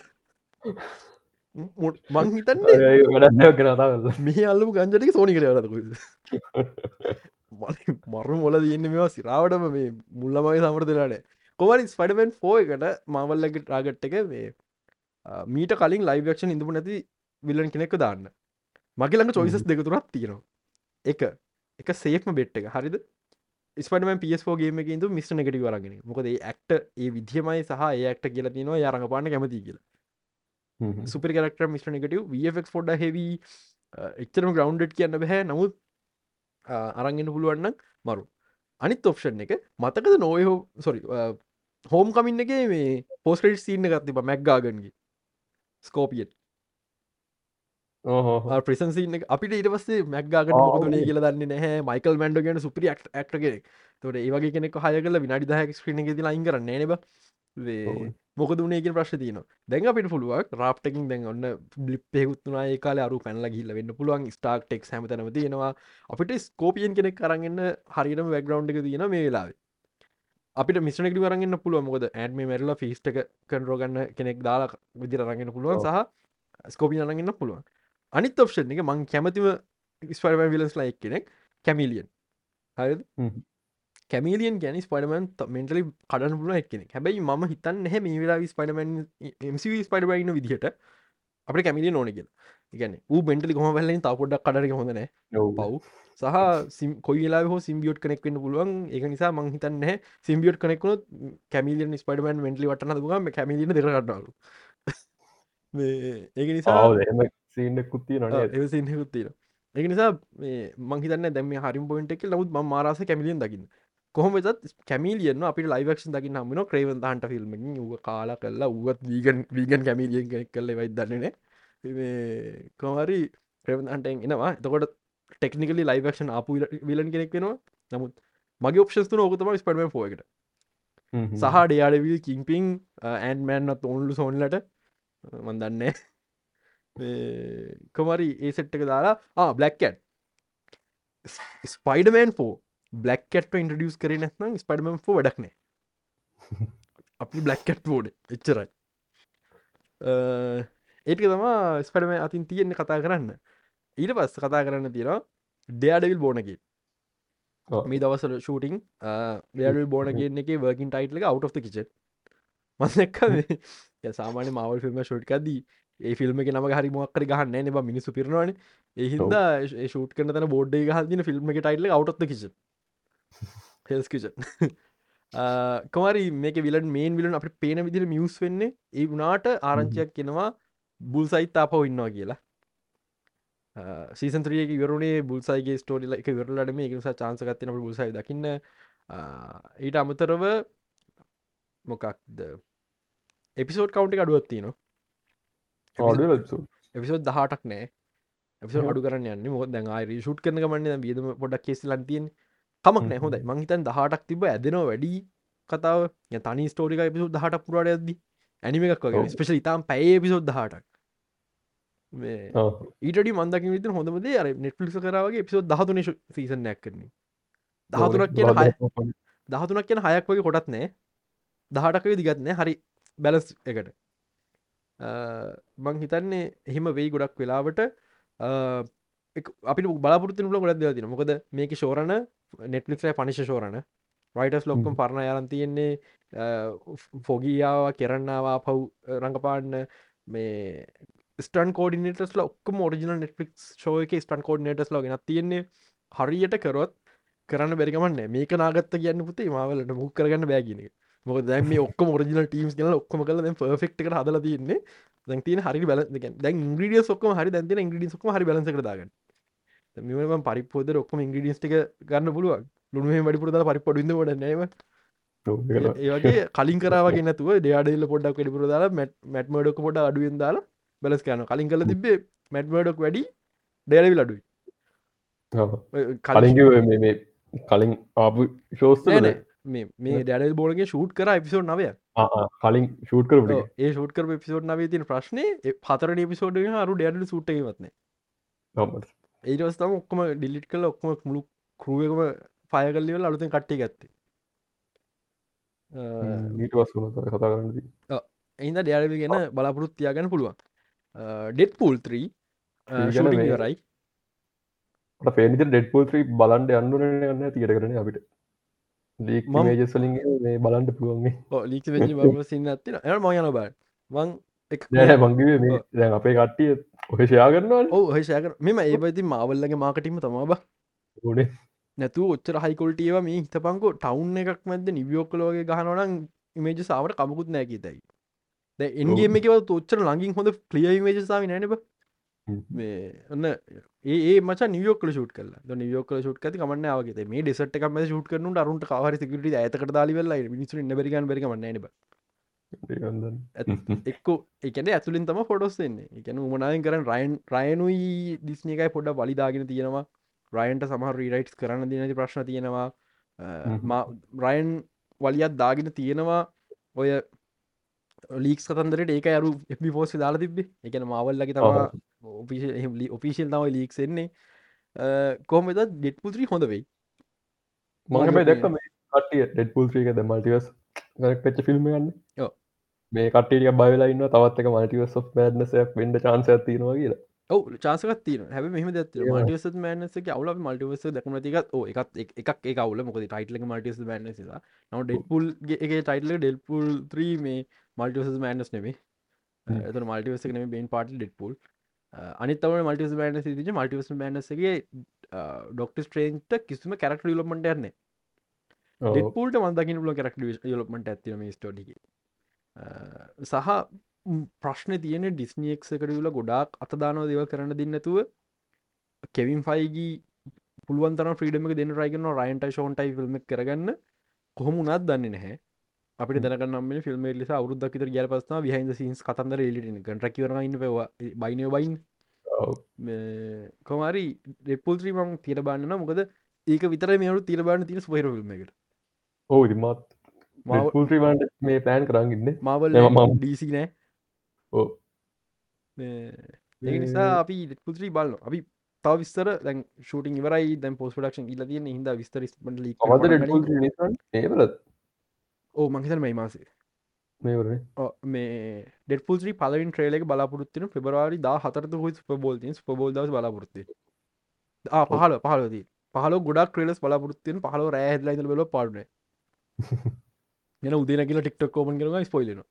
Speaker 1: මං හිතන්නේ
Speaker 2: වැඩ කරතා
Speaker 1: මේ අල්ලපු ගංජටික සෝනි කරයලක මරු මොල තියන්න මේවා සිරාවටම මේ මුල්ලමගේ සමරතිලාට කොවරි ස්පඩමන් ෆෝ එකට මවල්ලක ටාගට් එක මේ මීට කලින් ලයිවක්ෂන් ඉඳපු නැති විල්ලන් කෙනෙක්ක දාන්න මගේ ළඟ චොයිසස් දෙකතුරත් තියෙනවා එක එක සේක්ම බෙට් එක හරිද ස්පඩම පෝ ගේ ඉතු මිස් නගටි වරගෙන මොකද ඇක්ට ඒ විදිහමයි සහ ඒක්ට කියල තිනවා යාරඟ පාන කැමති කියලා සුපරි කරක්ට මිට නගටව වෆක් ොඩ හෙවී එක්තරම ග්‍රවන්්ඩ් කියන්න බැහැ නමුත් අරගෙන පුළුවන්න මරු අනිත් ඔප්ෂන් එක මතකද නොයහෝ සොරි හෝම් කමින්න එක මේ පෝස්කට් සිීන්න ගත්තිබ මැක්ගාගන්ගේ ස්කෝපියට් ප්‍රසන්සින්න අපිට ඉට පස්සේ මැක්ගාගට මොකදුනේ කියල දන්න නැහැ මයිකල් මැන්ඩ ගෙන සුපරි ක්ට කෙනෙක් තොට ඒවගේ කෙනෙක් හය කල විනාඩි දහක් ස්ක්‍රීන ති ලයින් කරන්න නෙබ මොකදුනේක ප්‍රශ් තියන දැන් අපිට පුළුවක් රාප්ටකින් දැන් ඔන්න බ්ලිප්පෙකුත්තුනා ඒකාල අරු පැනල ගිල්ල වෙන්න පුළුවන් ස්ටාක් ටෙක් හැමතනම තියෙනවා අපිට ස්කෝපියන් කෙනෙක් කරගන්න හරිටම වැග්‍රවන්් එක තියෙන මේ වෙලාවේ අපිට මිශ්නක වරගන්න පුළුව මොකද ඇඩම මැරලා ෆිස්ට කන්රෝගන්න කෙනෙක් දාලා විදිර රගෙන පුළුවන් සහ ස්කෝපිය අරගන්න පුළුවන් අනිත් ඔප්ෂන් එක මං කැමතිව ස්පරම විලස් ලයික් කෙනෙක් කැමිලියන් හරිද කැමිලියන් ගැන ස්පඩමන් මෙන්ටලි කඩන පුල එක්කෙනෙ හැබැයි ම හිතන් හැ මේ වෙලා ස්පඩමන් ස්පඩබයින්න විදිහට අප කැමිලිය නොන කිය ගැන ූ බෙන්ටලි කොම වැල්ලින් තාපොඩක් කඩර හොඳන පව් සහ කොයිලා හෝ සිම්බියෝට් කනෙක් වන්න පුළුවන් එක නිසා මං හිතන්න සිම්බියෝට් කනෙක්ුණු කැමිලියන් ස්පඩමන් මෙන්ටලි වටන දුගම කැමිලිය දෙරටනලු ඒක නිසා
Speaker 2: සින්නකුත්තිය න
Speaker 1: ඒ සින්නකුත්තින ඒක නිසා මංහිතන්න දැම හරි පොයින්ට එක ලවුත් ම මාරස කැමිලියන් දකින්න කොහොමත් කැමිලියන්න අපි ලයිවක්ෂන් දකින්න හමන ක්‍රේවන් හන්ට ෆිල්ම් ඌ කාලා කල්ලා ඌත් වීගන් වීගන් කැමිලියෙන් කෙනෙක් කල්ල වයි දන්නන කොමරි ක්‍රවන්හන්ටෙන් එනවා එතකොට ටෙක්නිකලි ලයිවක්ෂන් අපපු විලන් කෙනෙක් වෙනවා නමුත් මගේ ඔප්ෂස්තුන ඕකතම ස්පඩම පෝකට සහ ඩයාඩවල් කින්පිං ඇන්මෑන්ත් ඔන්ලු සෝන්ලට මන්දන්නේ කොමරි ඒ සෙට්ක දාලා බ්ලක්කට් ස්පයිඩමන් ෝ බ්ලක්කට ඉන්ටඩියස් කර නැත්නම් ස්පඩමන් ෝ වැඩක්නේ අපි බ්ලක්කට් ෝඩ එච්චරයි ඒටක තමා ස්පඩම අතින් තියෙන්නේ කතා කරන්න ඊට පස් කතා කරන්න තියෙනවා ඩයාඩවිල් බෝනගේ මේ දවසල ෂූටිං ඩයාඩල් බෝනගේ එක වර්කින් ටයිටල එක අවට් කිච මසක්ක සාමාන මවල් ෆිල්ම් ෂට්කදී ඒ ෆිල්ම් එක නම හරි මොක්කර ගහන්න නෙබ මිනිසු පිරනවාන ඒහිද ෂූට් කන තන බෝඩ් හදින ෆිල්ම් එක ටයිල අවට්ත කිච හෙල්ස් කිච කමරි මේක විලන් මේන් විලන් අප පේන විදිර මියස් වෙන්නේ ඒ වුනාට ආරංචයක් කෙනවා බුල් සයිත් අපව ඉන්නවා කියලා සීසන්ත්‍රියක වරුණේ බුල්සයිගේ ස්ටෝඩිල එක වරලට මේ එකනිසා චාන්සකත්තින බුල්සයි දකින්න ඊට අමතරව මොකක්ද එපිසෝඩ් කවුන්ට අඩුවත්තින එපිසෝඩ් දහටක් නෑ එපිසෝ අඩු කරන්න යන්න මොද දැයි ෂුට් කරන මන්න බියදම පොඩක් කෙසි ලන්තියෙන් කමක් නෑ හොඳයි මංහිතන් දහටක් තිබ ඇදනවා වැඩි කතාව තනි ස්ටෝරික පිසු දහට පුරට ඇද ඇනිම එකක් වගේ ස්පේශ ඉතාම් පැය පිසෝද් දහටක් ඊට මන්දක විත හොඳමද අර නෙට්ලිස කරගේ පිසෝ දහතුන සීසනයක් කරන්නේ දහතුනක් කියන හය දහතුනක් කියන හයක් වගේ කොටත් නෑ දහටකය දිගත්නෑ හරි බැලස් එකට මං හිතන්නේ එහෙම වෙයි ගොඩක් වෙලාවට අපි බලාපුරතු ල ගොඩක් දෙතින මොකද මේක ශෝරණ නෙට්ලික්ලයි පනිශ ශෝරණ රයිටස් ලොක්කම් පරණ යරන් තියෙන්නේ ෆොගියාව කෙරන්නවා පව් රඟපාන්න මේ ස්ටන් කෝඩිනටස් ඔක්කම ෝරිජිනල් නෙට්ලික් ෂෝක ස්ටන් කෝඩිනටස් ලගෙන තියෙන්නේ හරියට කරොත් කරන්න බැරිකමන්න මේක නාගත්ත කියන්න පුතේ මවලට මුක් කරගන්න බෑගෙන මොක දැම මේ ඔක්ක ෝරිජිනල් ටීම්ස් ගල ඔක්කම කල ෆෙක්ට හදල තියන්නේ දැන් තින හරි බල දැන් ඉංග්‍රිඩිය සොක්කම හරි දැන්තින ඉංග්‍රිඩි ොක්ම හරි බලස කරදාගන්න මෙම පරිපෝද ඔක්කම ඉංග්‍රිඩියස්ටික ගන්න පුළුවන් ලුණුවේ වැඩිපුරද පරිපොඩින්න ොඩ නෑම ඒගේ කලින් කරාවගේ නැතුව ඩයාඩල්ල පොඩක් වැඩිපුර දාලා මැට් මැට් මඩක් පොඩ අඩුවෙන් දාලා බලස් කන කලින් කල තිබේ මැට්මඩක් වැඩි ඩේලවි අඩුයි
Speaker 2: කලින්ග මේ කලින් ආපු ශෝස්තන
Speaker 1: මේ මේ ඩැඩල් බෝලගේ ෂූට් කර එපිසෝඩ් නවය
Speaker 2: කලින් ෂූට් කරට
Speaker 1: ඒ ෂූට් කර පිසෝඩ් නවේ තින ප්‍රශ්නය පතර පිසෝඩ් අරු ඩඩ සුට්ටවත්න ඒටස්තම ඔක්කම ඩිලිට් කල ඔක්කම මුළු කරුවකම පය කල්ලිවල අලුතෙන් කට්ටි ගත්තේ
Speaker 2: ඊට වස් කතා කරන්නදී
Speaker 1: එහිද ඩයාඩ ගැන බලාපොරොත් තියාගන්න පුළුවන් ඩෙට් පූල් ත්‍රී රයි
Speaker 2: පේනිත ඩෙට්පුල් ත්‍රී බලන්ඩ අන්නුන යන්න තියට කරන අපිට ලීක් මේජස්ලින් මේ බලන්ට පුළුවන්ගේ
Speaker 1: ලීක් වෙ සින්න ඇතින එ ම යන බෑ මං
Speaker 2: නෑ මංගේ මේ දැන් අපේ කට්ටිය ඔහ ෂයා කරනවා
Speaker 1: ඕ හෂයක මෙම ඒපති මාවල්ලගේ මාකටීම තම බ
Speaker 2: ඕනේ
Speaker 1: නැතු ඔච්චර හයිකොල්ටියව මේ හිතපංකෝ ටවුන් එකක් මැද නිවියෝක්කලෝගේ ගහනවනම් ඉමේජ සාවට කමකුත් නෑකි තැයි ද එන්ගේම එකව තොච්චර ලඟින් හොඳ ක්ලිය මේජසාාව නැනබ මේ ඔන්න ඒ මච නියෝකල ෂුට් කල නියෝකල ෂුට් ඇති කමන්න වගේ මේ ඩෙසට එකම ෂුට් කරනු අරුන්ට කවර සිකට ඇතකට දාලිවෙල්ල මිනිසු නබරිගන් බරිකමන්න නබ එක්කෝ එකන ඇතුලින් තම ෆොටොස්සෙන්නේ එකන උමනායෙන් කරන්න රයින් රයනුයි දිස්නකයි පොඩ වලිදාගෙන තියෙනවා රයින්ට සමහ රීරයිට්ස් කරන්න දිනති ප්‍රශ්න තියෙනවා රයින් වලියත් දාගෙන තියෙනවා ඔය ලීක් සතන්දරට ඒක අරු එපි පෝස්ි දාලා තිබේ එකන මවල්ලගේ තම ඔෆිසිල් තම ලීක් එන්නේ කොහමද ඩෙට්පුත්‍රී හොඳ වෙයි
Speaker 2: මගේ දැක්ක මේ කටිය ඩෙට්පුල්ත්‍රීක ද මල්ටිවස් පච්ච ෆිල්ම් ගන්න මේ කටිය බයිලා ඉන්න තවත් එක මල්ටිවස් මෑඩනසයක් වෙන්ඩ චාන්සය තිනවා කියලා
Speaker 1: ඔව චාසක තින හැ මෙහම ද මටිවස මෑනසක අවුල මල්ටිවස දක්නතිකත් ඕ එකත් එකක් ඒ අවුල මොකද ටයිටල මටිවස මෑනස නව ඩෙට්පුල් එක ටයිටල ඩෙල්පුල් ත්‍රී මේ මල්ටිවස මෑනස් නෙමේ එත මල්ටිවස නෙම බේන් පාට ඩෙට්පුල් අනිතව මල්ටිස් බෑන සිදිච මල්ටිවස් මෑනසගේ ඩොක්ට ස්ට්‍රේන්ට කිසිම කරක්ට ලොමට යන්න ඩෙපුල්ට මන්දකින ල කරක්ට ලොමට ඇතිම ස්ටෝඩි සහ ප්‍රශ්න තියන ඩිස්නිියෙක්සකටල ගොඩක් අතදානව දෙව කරන්න දෙන්නතුව කෙවින් ෆයිගී පුළුවන්තර ්‍රීඩම දෙන රයිගන රයින්ට ෂෝන්ටයි ෆිල්ම් කරගන්න කොහොම උනත් දන්න නැහැ අපි දනකම ෆිල්ම් ලෙස අවුදක් ගිය පස්න විහින්ද සින්ස් කතන්දර එලිට ගටරකිවරන්න බයිනය බයින් කොමරි දෙපුල්ත්‍රී මං තිර බන්න මොකද ඒක විතර මේවරු තිර බන්න තින ස්පහිර ිල්ම් එකට
Speaker 2: ඕ මත් පුල්ත්‍රීමන්ට මේ පෑන් කරන්නන්න
Speaker 1: මවල් ඩීසි නෑ
Speaker 2: ඕ
Speaker 1: ඒ නිසා අපි පුත්‍රී බලන්න අපි තව විස්තර දැන් ෂූටින් ඉවරයි දැන් පෝස් ප්‍රඩක්ෂන් ඉල්ල තියෙන හිද විස්තර
Speaker 2: ඒවලත්
Speaker 1: ඕ මංහිතර මේ මාසේ මේ ඩෙපුල්රි පලින් ට්‍රේලක බලාපොරත්තින පෙබරවාරි දා හතරත හොයි පබෝල්තින් පබෝල් දවස් බලාපොරත්ති පහල පහලද පහල ගොඩක් ක්‍රලස් බලාපොරත්තියෙන් පහල රෑ හෙදලයිද බල පාඩන ගෙන උදේන කියලා ටික්ටක් කෝමන් කරම ස්පොයිලන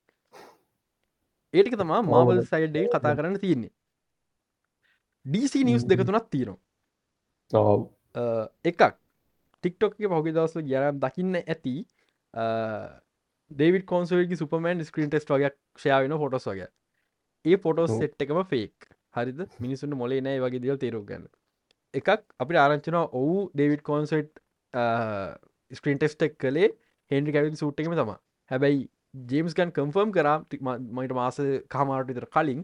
Speaker 1: ඒටික තමා මාවල් සයිඩ්ඩේ කතා කරන්න තියෙන්නේ ඩීසි නිවස් දෙක තුනක් තියෙනවා එකක් ටික්ටොක් පහුගේ දවස ගරම් දකින්න ඇති ඩේවිඩ් කොන්සෝල්ගේ සුපමන් ස්ක්‍රීන් ටෙස්ට වගේ ෂයාවෙන ෆොටොස් වගේ ඒ පොටෝස් සෙට් එකම ෆේක් හරිද මිනිසුන් මොලේ නෑ වගේ දියල් තේරුම් ගන්න එකක් අපි ආරංචනා ඔවු ඩේවිඩ් කොන්සට් ස්ක්‍රීන් ටෙස්ට් එක් කළේ හෙන්ඩි කැවිල් සුට් එකම තම හැබැයි ජේම්ස් ගන් කම්ෆර්ම් කරා මට මාස කාමාට විතර කලින්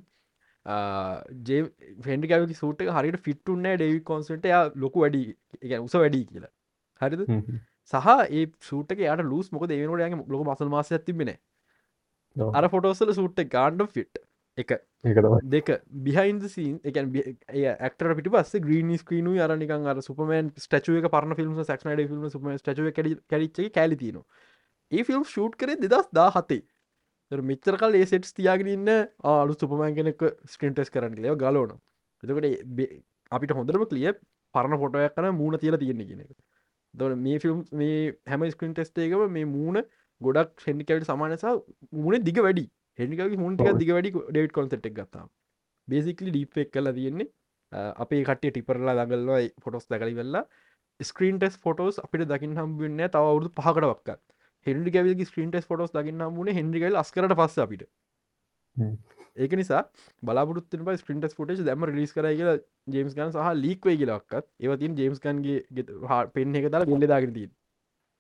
Speaker 1: ෆෙන්ඩි කැවි සුට හරිට ෆිට්ටුන්න ඩේවි කොන්සට යා ලොකු වැඩි එක උස වැඩි කියලා හරිද සහ ඒ සූටක යට ලුස් මොක දේවනටගේ ලොක මසල් මාස ඇතිබෙන අර ෆොටෝසල සුට්ට ගාන්ඩ ෆිට් එක දෙක බිහින්ද සීන් එක ඇක්ට පිට පස්ස ග්‍රීන් ස්ක්‍රීනු අරනිකන් අර සුපමන් ස්ටචුව එක පරන ෆිල්ම් සක්නඩ ිල්ම් සුම ටචුව කැරිච්ච කැලිතින ඒ ෆිල්ම් ෂූට් කරේ දෙදස් දා හතේ මෙච්චර කල් ඒ සෙට්ස් තියාගෙන ආලු සුපමන් කෙනෙක් ස්ක්‍රීන්ටස් කරන්න ලව ගලෝන එතකට අපිට හොඳරම කලිය පරණ ෆොටයක් කන මූුණ තියල තියෙන්නේ කියෙනෙ දොට මේ ෆිල්ම් මේ හැම ස්ක්‍රීන් ටෙස්ටේකම මේ මූුණ ගොඩක් හෙන්ඩිකවට සමානසා මුණ දිග වැඩි හෙන්ඩිකගේ මුන්ටික දිග වැඩි ඩේට් කොන්සට් එක ගත්තා බේසිකලි ඩීපෙක් කලා තියෙන්නේ අපේ කටේ ටිපරලා දගල්වා ෆොටොස් දකලි වෙල්ලා ස්ක්‍රීන් ටෙස් ෆොටෝස් අපිට දකින්න හම්බුවන්න තව අවුදු පහකට වක්කත් හෙන්ඩි කැවි ස්ක්‍රීන් ටෙස් ෆොටෝස් දකින්න මුණ හෙන්ඩිකල් අස්කරට පස්ස අපිට ඒක නිසා බලාපුරත්ත ස්ක්‍රීන්ටස් ෆොටේජ් දැම රිලිස් කර කියලා ජේම්ස් ගන් සහ ලීක්වේ කියලක්ත් ඒවතින් ජේම්ස් ගන්ගේ පෙන් එක තල ගොල්ල දාගෙන තිී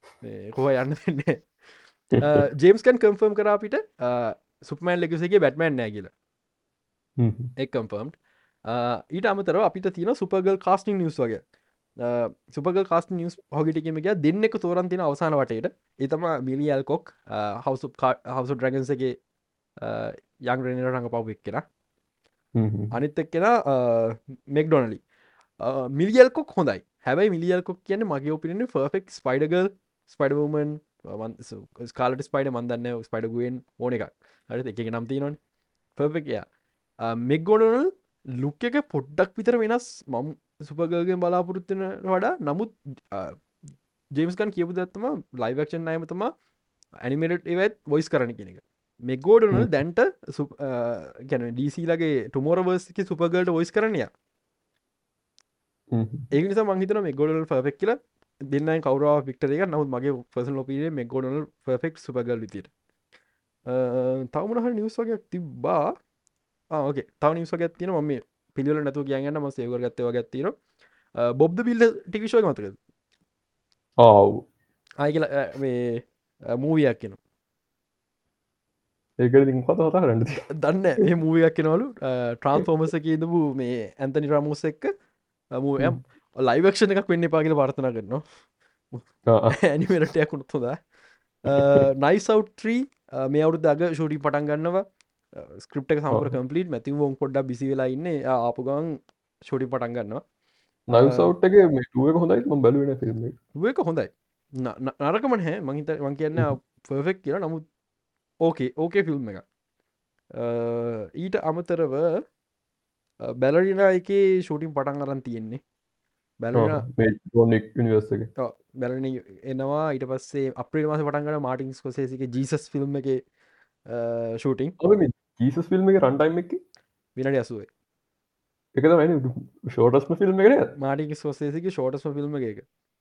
Speaker 1: කොහ යන්න දෙන්නේ ජේම්ස්කන් කම්ෆර්ම් කර අපිට සුපමෑන් ලෙකුසගේ බැට්මෑන් නෑ කියලා එක් කම්ෆර්ම් ඊට අමතරව අපිට තියෙන සුපගල් කාස්ටිං නිස් වගේ සුපගල් කාස් නිස් හොගිටිකම එක දෙන්නෙක තෝරන් තින අවසාන වටේට ඒතම මිලියල් කොක් හවසු හවසු ඩ්‍රගන්සගේ යං රෙනට රඟ පව්වෙක් කෙන අනිත් එක් කෙන මෙක්ඩොනලි මිලියල්කොක් හොඳයි හැබයි මිලියල්කොක් කියන මගේ ඔපින ෆර්ෆෙක් ස්පයිඩගල් ස්පයිඩවමන් ස්කාලට ස්පයිඩ මන්දන්න ස්පයිඩගුවෙන් ඕන එකක් හරි එක නම්ති නොන් පර්ෆෙක්ය මෙක්ගොඩනල් ලුක් එක පොඩ්ඩක් විතර වෙනස් මම් සුපගල්ගෙන් බලාපොරොත්තින වඩා නමුත් ජේම්ස්කන් කියපු දත්තම ලයිවක්ෂන් අයමතම ඇනිමේට ඒවත් වොයිස් කරන කෙන එක මෙගෝඩනල් දැන්ට ගැන ඩීසිලගේ ටුමෝරවර්ස්ක සුපගල්ට වොයිස් කරනය ඒනිස මංහිතන මෙගොඩල් පර්ෆෙක් කියල දෙන්න කවර ික්ටරක නවත් මගේ පස ලොපේ මෙගොඩනල් පර්ෆෙක්් සුපගල් විතර තවමනහ නිවස් වගේ තිබ්බා ඕකේ තව නිවස ගත්තින ම පිළිවල නැතු කියන්න ම සේවර ගත්තව ගත්තින බොබ්ද බිල්ල ටිකිෂෝය මතක
Speaker 2: ඔව්
Speaker 1: ආයකල මේ මූවියක් කෙන
Speaker 2: ඒක කත හතා කරන්න
Speaker 1: දන්න ඒ මූවියක් කෙනවලු ට්‍රන්ෆෝර්මසක ඉදපු මේ ඇන්තනි රාමෝස එක්ක මූයම් ලයිවක්ෂණ එකක් වෙන්න පාගල පර්තන කරනවා ඇනිමටයකුණුත් හොද නයිසව්ට්‍රී මේ අවුදු අග ෂූටි පටන් ගන්නවා ස්ක්‍රප් එක සමර කම්පලිට මැති වෝන් පොඩ්ඩ බිසි වෙලා ඉන්න ආපු ගන් ෂෝටි පටන් ගන්නවා
Speaker 2: නයිසව්ට්ගේ මේටුවක හොඳයි ම බලුවෙන ෆිල්ම්
Speaker 1: එක හොඳයි නරකමන හැ මහිත වන් කියන්න පර්ෆෙක් කියලා නමුත් ඕකේ ඕකේ ෆිල්ම් එක ඊට අමතරව බැලරිනා එක ෂූටින් පටන් අරන් තියෙන්නේ
Speaker 2: බැලනිවර්ස
Speaker 1: බැලන එනවා ඊට පස්සේ අප්‍රේල් මාස පටන්ගන මාටින්ස් කොසේසික ජීසස් ෆිල්ම් එක ෂූටිං
Speaker 2: ජීසස් ෆිල්ම් එක රන්ටයිම් එක
Speaker 1: විනට අසුවේ
Speaker 2: එක ෂෝටස්ම ෆිල්ම් එක
Speaker 1: මාටික සෝසේසික ෂෝටස්ම ෆිල්ම් එක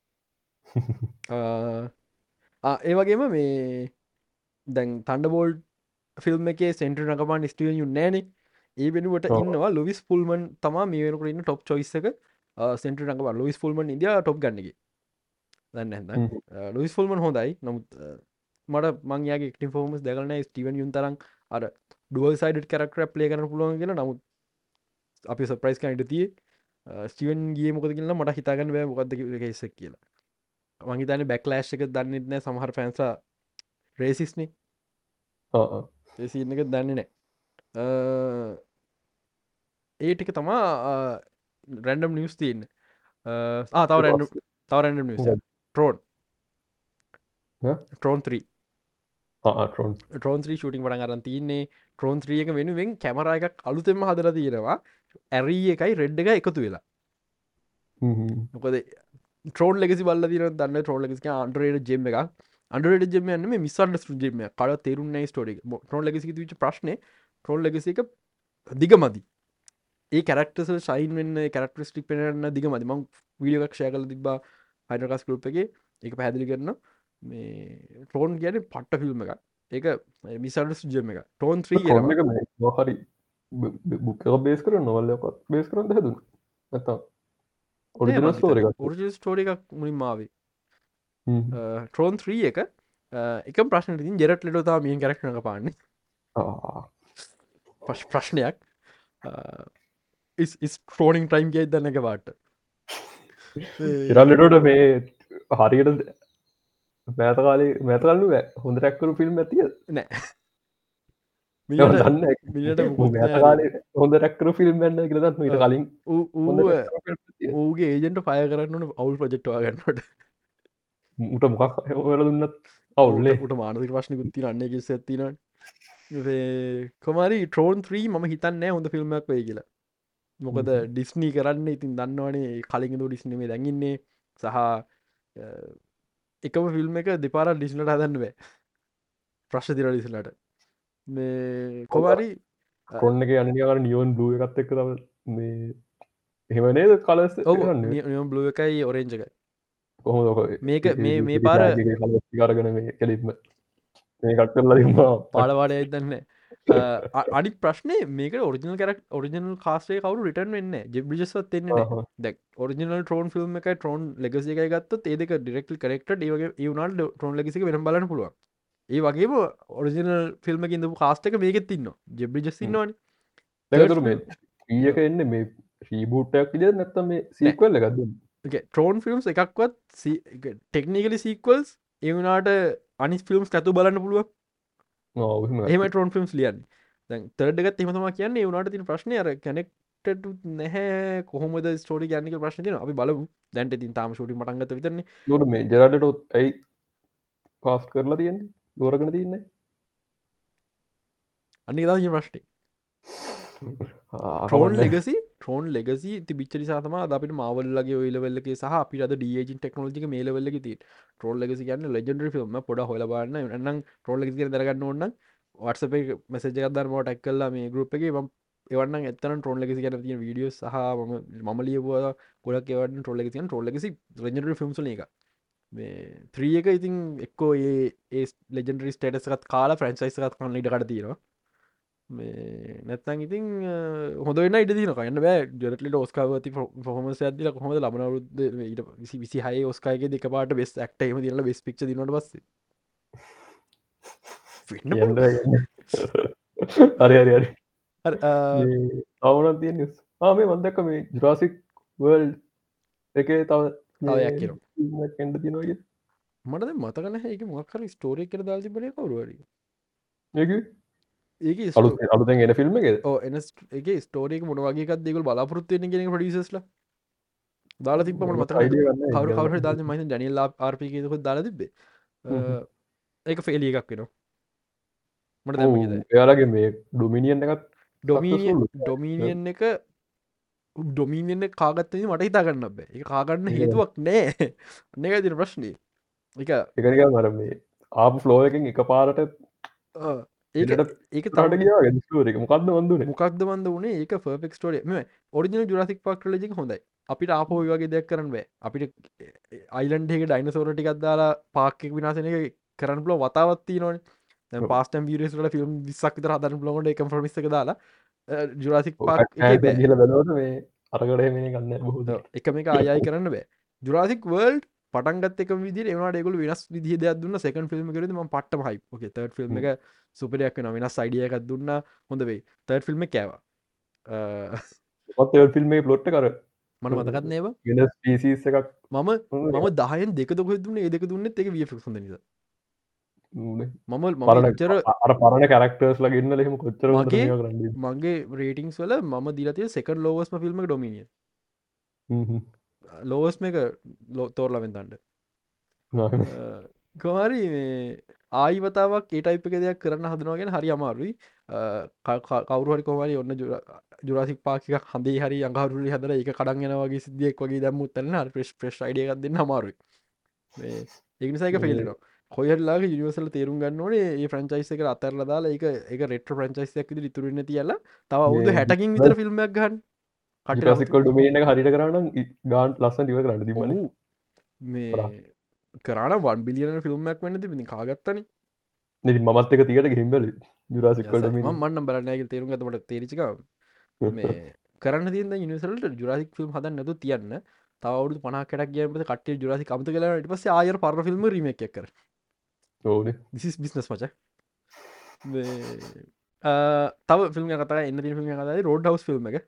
Speaker 1: ඒ වගේම මේ දැන් තන්ඩබෝල්ඩ් ෆිල්ම් එක සෙන්ටර් නකපාන් ස්ටියන් යු නෑන ඒ වෙනුවට ඉන්නවා ලොවිස් පුල්මන් තමා මේ වෙනකට ඉන්න ටොප් චොයිස් එක සෙන්ටර් නකපා ලොවිස් පුල්මන් ඉදියා ටොප් ගන්නගේ දන්න හ ලොවිස් ෆුල්මන් හොඳයි නමුත් මට මංගේ ක්ටි ෆෝමස් දැකලන ස්ටවන් යුන් තරන් අර ඩුවල් සයිඩ කරක්ට ප්ලේ කරන පුළුවන් කියෙන නමුත් අපි සප්‍රයිස් කනට තිය ස්ටිවන් ගේ මොකද කියන්න මට හිතාගන්න බෑ මොකක්ද කෙසක් කියලා මංහිතන බැක්ලෑශ් එක දන්නෙත්නෑ සමහර පැන්සා රේසිස්නේ ඒසින්න එක දන්නේ නෑ ඒටික තමා රැන්ඩම් නිියස් තියන්න තව රැඩ තව රැඩම් නිියස් Tron Tron three Tron three shooting පට අරන් තියන්නේ ට්‍රෝන් ත්‍රියක වෙනුවෙන් කැමර එකක් අලුතෙම හදර තියෙනවා ඇරී එකයි රෙඩ් එක එකතු වෙලා මොකද ට්‍රෝන් ලෙසි බල්ල තින දන්න ට්‍රෝන් ලෙක අන්ඩරේට ජෙම එක අන්ඩරට ජෙම න්න මිසන්ඩ ජෙම කල තෙරුන්න ස්ටෝඩි ට්‍රෝන් ලෙසි විච ප්‍රශ්න ට්‍රෝන් ලෙසි එක දිග මදි ඒ කරක්ටස ශයින් වන්න කරක්ටස්ටික් පෙනන්න දිග මදි මං වීඩියක් ෂය කල තිබා හයිඩකස් කලුප් එක එක පැදිලි කරන මේ ට්‍රෝන් ගැන පට්ට ෆිල්ම් එක ඒක මිසන්ඩ ජෙම එක ටෝන් ත්‍රී
Speaker 2: හරි බුක බේස් කර නොවල්ලකොත් බේස් කරන්න හැදුන් ඇතා
Speaker 1: ඔරිජිනල් ස්ටෝරි එකක් මුලින් මාවේ ට්‍රෝන් ත්‍රී එක එක ප්‍රශ්න තින් ජෙරට ලෙඩතා මියෙන් කරක්න පාන්නේ පශ් ප්‍රශ්නයක් ඉස් ට්‍රෝනිින් ටයිම් ගේ දන්න එක පාට
Speaker 2: ඉරල්ලටට මේ හරියට මෑතකාලේ මැතකල්ලු හොඳ රැක්කරු ෆිල්ම් ඇතිය
Speaker 1: නෑ
Speaker 2: මෑතකාලේ හොඳ රැක්කරු ෆිල්ම් න්න කියලදත් මට කලින්
Speaker 1: ඌගේ ඒජෙන්ට පය කරන්නන අවුල් ප්‍රජෙක්්වා ගන්නට
Speaker 2: උට මොකක් හල දුන්නත් අවුල්ලේ
Speaker 1: උට මානසික ප්‍රශ්න ගුත්ති රන්නේ කිස ඇතින කොමරි ට්‍රෝන් ත්‍රී ම හිතන්නෑ හොඳ ෆිල්ම්මක් වේ කියලා මොකද ඩිස්නී කරන්න ඉතින් දන්නවනේ කලින්දු ඩිස්නීමේ දැඟින්නේ සහ එකම ෆිල්ම් එක දෙපාර ඩිස්නට හදන්න බෑ ප්‍රශ් තිර ඩිස්ලට මේ කොවරි
Speaker 2: කොන්න එක අනිකාර නියෝන් බ්ලුව එකත් එක්ක තව මේ එහෙමනේද කලස්
Speaker 1: නියම් බ්ලුව එකයි ඔරෙන්ජකයි
Speaker 2: කොහොම
Speaker 1: මේක මේ මේ පාර
Speaker 2: කාරගන මේ කෙලිත්ම මේ කට්කරලා දන්නවා
Speaker 1: පාලවාඩය දන්න අනි ප්‍රශ්නය මේක ඔරිජනල් කරක් ඔරිජනල් කාස්ේ කවරු රිටර්න් වෙන්න ජෙබිජස්වත් එන්නේ දැක් ඔරිජනල් ට්‍රෝන් ෆිල්ම් එක ට්‍රෝන් ලෙගසික ගත්ත ඒදක ඩිරෙක්ට කරෙක්ට ඒවගේ ඒවනල් ට්‍රෝන් ලෙසික වෙන බලන්න පුළුවන් ඒ වගේම ඔරිජනල් ෆිල්ම් ඉඳ කාස්ටක මේකෙත් තින්න ජෙබිජස්සින්නවාන
Speaker 2: දැකතුර මේ ඊයක එන්න මේ ශීබූටයක් විදිර නැත්තම මේ සීකවල්ල ගත්ද
Speaker 1: ට්‍රෝන් ෆිල්ම්ස් එකක්වත් ටෙක්නිකලි සීක්වල්ස් ඒවනාට අනිස් ෆිල්ම්ස් ඇතු බලන්න පුළුව එම ට්‍රෝන් ෆිල්ම්ස් ලියන් තර්ඩගත් එමතම කියන්නේ වුණට තින ප්‍රශ්නය අර කනෙක්ට නැහැ කොහොමද ස්ටෝරි ගැනික ප්‍රශ්න අපි බලමු දැන්ට තින් තාම ෂෝටි මටන්ගත විතරන්නේ
Speaker 2: නොට මේ ජරටට ඇයි පාස් කරලා තියෙන්නේ දෝරගෙන තියන්නේ
Speaker 1: අනි දා ප්‍රශ්ටි ට්‍රෝන් ලෙගසි ට්‍රෝන් ලෙගසි තිබිච්චරි සාතම අපිට මවල්ලගේ ඔයිලවෙල්ලගේ සහ අපි අද ඩියජන් ටෙක්නෝජි මේලවෙල්ලගේ ති ට්‍රෝල් ලෙගසි කියන්න ලෙජන්ඩරි ෆිල්ම් පොඩ හොලබන්න න්නම් ට්‍රෝල් ලෙගි දරගන්න ඕන්න වටසප මෙසජගදරම ටැක් කල්ලා මේ ගරුප් එක එවන්න එතන ට්‍රෝන් ලෙගසි ගැන තිය වීඩියෝ සහ ම ලියවා ගොඩක් එවට ට්‍රෝල් ලෙගසින් ට්‍රෝල් ලෙගසි රජර ෆිල්ම්ස් එක මේ ත්‍රී එක ඉතින් එක්කෝ ඒ ඒ ලෙජන්ඩරි ස්ටේටස්කත් කාලා ෆ්‍රන්සයිස්කත් කන්න ඉටකට තියෙනවා මේ නැත්තන් ඉතින් හොඳන්න ඉට දින කන්න බෑ ජරටලට ඔස්කාවති ොහමස ඇදල කොහොම ලබනවරුද ඊට විසි විසි හය ඔස්කායගේ දෙක පාට බෙස් ක්ටම දිල බෙස් පිච් දිනට පස්ස
Speaker 2: හරි හරි හරි අවුනත් තිය නිස් ආමේ මන්දක්ක මේ ජුරාසික් වර්ල් එකේ තව
Speaker 1: නවයක් කියන
Speaker 2: එඩ තිනගේ
Speaker 1: මට මතකන ඒක මොක්කර ස්ටෝරය කර දාල් තිබන කවරුවර ඒක
Speaker 2: අලුතෙන් එන ෆිල්ම් එක
Speaker 1: එන එක ස්ටෝරේක මොනවගේකක් දෙකල් බලාපොරත්තුවෙන කෙන ප්‍රඩිසස්ල දාලා තිබ මට මත කවරු කවර දාල මහිත ජනිල්ලා ආර්පිකකො දාලා තිබේ ඒක ෆෙලිය එකක් වෙනවා මට දැ
Speaker 2: එයාලගේ මේ ඩොමිනිියන් එකත්
Speaker 1: ඩොමිනිය ඩොමිනියන් එක ඩොමිනියන්න කාගත්තන මට හිතාගන්න බෑ එක කාගන්න හේතුවක් නෑ අන්න එක තින ප්‍රශ්නය එක
Speaker 2: එකනික මර මේ ආප ෆ්ලෝ එකින් එක පාරට
Speaker 1: ඒක ඒක
Speaker 2: තට කිය මොකක්ද වන්දුන
Speaker 1: මොකක්ද වන්ද වනේ ඒක ෆර්ෆෙක් ස්ටෝරිය මෙ ඔරිජිනල් ජුරසික් පාක් ලජි හොඳයි අපිට ආපෝ වගේ දෙයක් කරන්න බෑ අපිට අයිලන්ඩේක ඩයිනසෝර ටිකක් දාලා පාක්කෙක් විනාසන එක කරන්න පුල වතාවත්ති නොන පාස්ටම් විරස්ල ෆිල්ම් විස්සක් විතර හදරන ලොට එක ෆමිස්ක දාලා ජුරසික් පාක්
Speaker 2: කියල බැලවට මේ අරකඩේ මේ ගන්න බහද
Speaker 1: එක මේ අයයි කරන්න බෑ ජුරසික් වර්ල්ඩ් පටන්ගත් එක විදි එවනට එකකු වෙනස් විදි දෙයක් දුන්න සකන් ෆිල්ම් කරද ම පට්ට හයි ෝක තර්ඩ ෆිල්ම් එක සුපරයක් වෙන වෙනස් අයිඩිය එකක් දුන්න හොඳ වේ තර්ඩ ෆිල්ම් කෑවා
Speaker 2: පත් ෆිල්ම් පලොට්ට කර
Speaker 1: මන මතකත් නේව
Speaker 2: පිසිස් එකක්
Speaker 1: මම මම දහයෙන් දෙක දොක දුන්න ඒ දෙක දුන්න එක විය ෆික්සඳ නිද මම මචර
Speaker 2: අර පරණ කරක්ටර්ස් ලගන්න ලෙම කොච්චර
Speaker 1: මගේ රේටිංස් වල මම දිලතිය සෙකන් ලෝවස්ම ෆිල්ම් ඩොමිනිය ලෝවස් මේක ලෝ තෝරලවෙන්තන්ට ගොමරි මේ ආයිවතාවක් ඒටයිප එක දෙයක් කරන්න හදනවාගෙන හරි අමාරුයි කවරුහරි කොමරි ඔන්න ජුරසික් පාකික හඳේ හරි අඟහරුලි හදර එක කඩන්ගෙන වගේ සිදියෙක් වගේ දැම්මුත්තන්න හරි ප්‍රෙස් ප්‍රෙස් අයිඩියකක් දෙන්න අමාරුයි ඒනිසාක පෙල්ලෙනවා කොයරලාගේ යනිවසල තේරුම් ගන්නනේ ඒ ෆ්‍රංචයිස එක අතරල දාලා එක එක රෙට්‍ර ෆ්‍රංචයිසයක් ඉතුරන්න තියලා තව අවුදු හැටකින් විතර ෆිල්ම්මක් ගන්න
Speaker 2: කටසිකල් ඩුමේන හරිට කරන්න ගාන්ට ලස්සන් දිව කරන්න තිබන
Speaker 1: මේ කරන වන් බිලියන ෆිල්ම්මක් වන්න තිබෙන කාගත්තන
Speaker 2: නති මත් එක තියට ගෙහිම්බල ජුරසිකල්
Speaker 1: මන්න බලන්නගේ තේරුම් ඇතමට තේරිචික මේ කරන්න තියන්න නිසලට ජුරසික් ෆිල්ම් හදන්න නැතු තියන්න තවුදු පනා කටක් ගේමට කටේ ජුරසි කමත කලා ට පස ආයර පර ෆිල්ම් රීමක් කර දිස් බිස්නස් මච තව ෆිල්ම් කතා එන්න ෆිල්ම් කතායි රෝඩ් හවස් ෆිල්ම් එක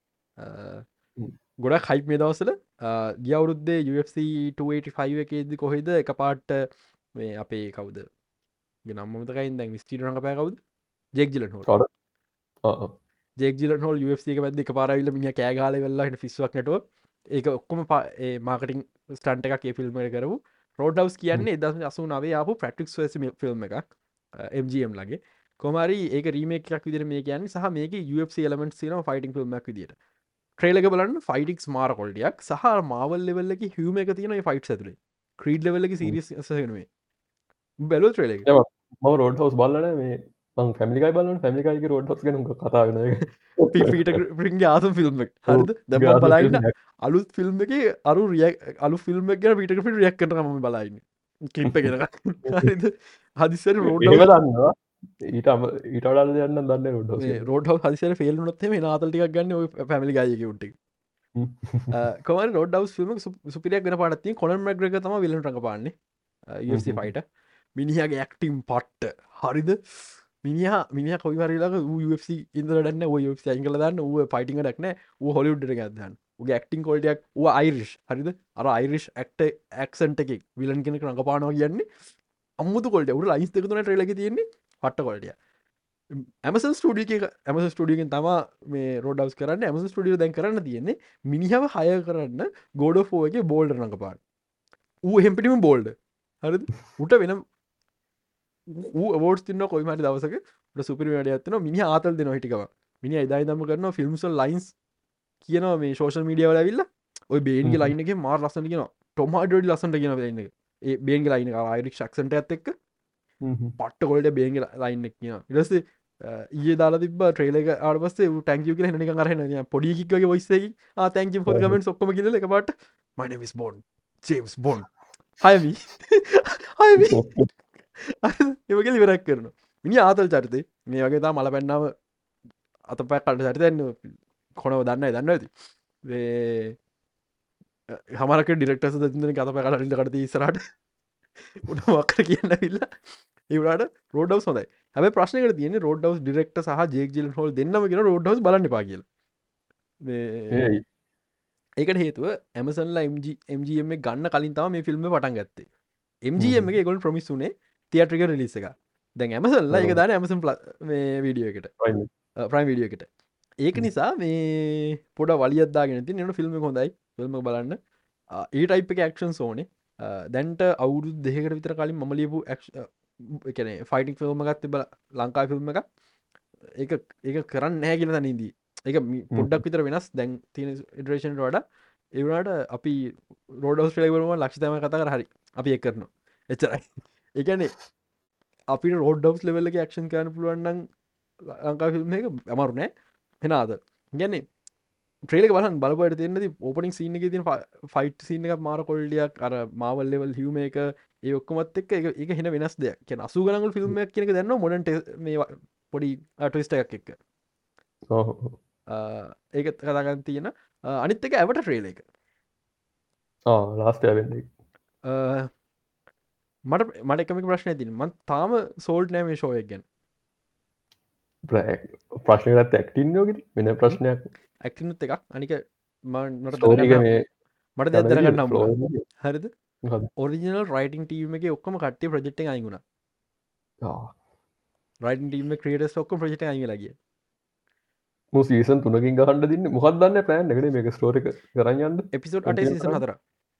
Speaker 1: ගොඩක් හයිප් මේ දවසල ගියවුරුද්දේ යු එෆ් සී ටූ එකේද කොහෙද එක පාට්ට මේ අපේ කවුද නම්මතකයින් දැන් විස්ටීට රඟ පෑ කවුද Jake Gyllenhaal Jake Gyllenhaal U F C එක පැද එක පාරවිල මිය කෑගාල වෙල්ලාට ෆිස්වක් නටුව ඒක ඔක්කොම මාකටින් ස්ටන්ට එකක් ෆිල්ම් කරපු රෝඩ් හවස් කියන්නේ දස් අසු නවේ ආපු ප්‍රටික්ස් ෆිල්ම් එකක් එම් ජී එම් ලගේ කොමරි ඒක රීමේක් විදිර මේ කියන්න සහ මේක යු එෆ් සී එලමෙන්ට් සින ෆයිටින් ෆිල්ම්ක් විදිට ට්‍රේලක බලන්න ෆයිටික්ස් මාර කොල්ඩියක් සහ මාවල් ලෙවල්ලක හිවම එක තියෙන ෆයිට් ඇතුලේ ක්‍රීඩ් ලෙවල්ලක සිරිස් සගෙනුවේ බැලෝ ට්‍රේල
Speaker 2: ම රෝඩ් හවස් බලන මේ ෆැමිකයි බලන්න ෆැමිකයික රෝඩ් හස් ගන කතාගෙන
Speaker 1: පිට පින්ගේ ආසම් ෆිල්ම් හරිද දැම බලන්න අලුත් ෆිල්ම් එක අරු රිය අලු ෆිල්ම් එක පිට පිට රියක් කරන ම බලන්න කිප්ප කෙන හරිද හදිසර රෝඩ්
Speaker 2: දන්නවා ඊට අම ඊට අඩාල දෙයන්න දන්න රොඩ්
Speaker 1: රෝඩ හසිර ෆෙල් නොත් මේ නාතල්ටික් ගන්න පැමිලි ගයකුට කොම රෝඩ් ස් සුපිරියක් ගෙන පටති කොන මැග්‍රක තම විලට රඟ පාන්නේ ෆයිට මිනිහගේ ඇක්ටිම් පට්ට හරිද මිනිහ මිනි කොයිවරලා ඉදරන්න ඔය සයිකල දන්න ඌ පයිටිං ඩක්න හොලිුඩ්ට ගදන්න උගේ ඇක්ටිං කොල්ටයක් ඌ අයිරිෂ් හරිද අර අයිරිෂ් ඇක්ට ඇක්සන්ට එකෙක් විලන් කෙනෙක් රඟපානවා කියන්නේ අම්මුතු කොල්ට උට ලයිස් දෙකතුන ට්‍රලක තියෙන්නේ පට්ට කොල්ටිය ඇමස ස්ටඩිය ඇමස ස්ටඩියගෙන් තම මේ රෝඩවස් කරන්න ඇමස ස්ටඩියෝ දැන් කරන්න තියෙන්නේ මිනිහව හය කරන්න ගෝඩ ෆෝගේ බෝල්ඩ රඟපාන්න ඌ හෙම්පිටිම බෝල්ඩ හරි උට වෙනම් ෝඩ තින්න කොයිමට දවසක සුපරි වැඩ ඇත්තන මිනි ආතල් දෙන හිටිකව මිනි අයිදයි දම කරන ෆිල්ම්සල් ලයින්ස් කියන මේ ශෝෂල් මීඩියවල විල්ල ඔය බේන්ගේ ලයිනක මාර් ලස්සන කියෙන ටොමාඩඩ ලසට කියන වෙන්න ඒ බේන්ග ලයින අයිරික් ක්ෂක්සට ඇත්තෙක් පට්ට කොල්ට බේන්ග ලයින්න කියන ඉලස ඒ දාලා තිබ ට්‍රේලක ආඩපස්ස ටැංකිය කියල හනක කරන පොඩිකික්ගේ වයිසේ තැංකි පොගමෙන් සොක්කම කියල එක පට මන විස් බෝන් ජේම්ස් බෝන් හයමී හයමී ඒවගේ විරක් කරන මිනි ආතල් චරිතය මේ වගේ තා මල පැන්නාව අත පැ කට චරිතන්න කොනව දන්න දන්න ඇති හමරක ඩිරෙක්ටස දන ගත පැකට කරති ඉසරට උට මක්කර කියන්න විල්ල ඒවට රෝඩව සොදයි හැබ ප්‍රශ්නක තියන රෝඩවස් ඩිරෙක්ට සහ ජේක් ජිල් හොල් දෙන්නම කියෙන රෝඩවස් බලන්න පාගල ඒකට හේතුව ඇමසන්ලා එම්ජම් ගන්න කලින් තම මේ ෆිල්ම් පටන් ගත්තේ එම්ජම් එක ගොල් ප්‍රමිස්සුනේ තියට්‍රික රිලිස එක දැන් ඇමසල්ලා එක දාන ඇමසන් වීඩියෝ එකට ප්‍රයිම් විඩියෝ එකට ඒක නිසා මේ පොඩ වලියදදාගෙන ති නට ෆිල්ම් හොඳයි ෆිල්ම් බලන්න ඒ ටයිප් එක ක්ෂන් සෝනේ දැන්ට අවුරු දෙකට විතර කලින් මම ලියපු එකන ෆයිටික් ෆිල්ම් ගත්ත බල ලංකා ෆිල්ම් එක ඒ ඒක කරන්න නෑ කියල තනදී එක පොඩ්ඩක් විතර වෙනස් දැන් තියෙන ඉඩරේෂන් වඩ ඒවනට අපි රෝඩස් ලේවරුම ලක්ෂතම කතා කර හරි අපි එක් කරනවා එච්චරයි එකනේ අපි රෝඩ්ස් ලෙවල්ල එක ක්ෂන් කරන පුළුවන්න්න ලංකා ෆිල්ම් එක අමරුනෑ හෙනාද ගැන්නේ ට්‍රේලක බලන් බලපට තියන්නති ඕපනින් සින්න එක තින ෆයිට් සින්න එක මාර කොල්ඩියක් අර මාවල් ලෙවල් හිවම එක ඒ ඔක්කොමත් එක් එක හෙන වෙනස් දෙයක් කිය අසු ගනගල් ෆිල්ම් එක කියනක දන්න මොඩට මේ පොඩි ටවිස්ට එකක් එක්ක ඒක කතාගන්න තියෙන අනිත් එක ඇවට ට්‍රේල එක
Speaker 2: ලාස්ට
Speaker 1: මට මට එකමික ප්‍රශ්නය තින මන් තාම සෝල්ට් නෑම ශෝයක් ගැන
Speaker 2: ප්‍රශ්නයත් ඇක්ටින් යෝග වෙන ප්‍රශ්නයක්
Speaker 1: ඇක්ටිනුත් එකක් අනික මට
Speaker 2: මේ
Speaker 1: මට දැදරගන්න හරිද ඔරිජනල් රයිටන් ටීම එක ඔක්කම කට්ටේ ප්‍රජෙක්්ට අයිගුණ රයිටන් ටීම ක්‍රේටස් ඔක්ක ප්‍රජෙක්ට අයිග ලගිය
Speaker 2: සීසන් තුනකින් ගහන්ඩ දින්න මොහත් දන්න පෑන් එකට මේක ස්ටෝරික කරන්න
Speaker 1: එපිසෝඩ් අට සීසන් හතර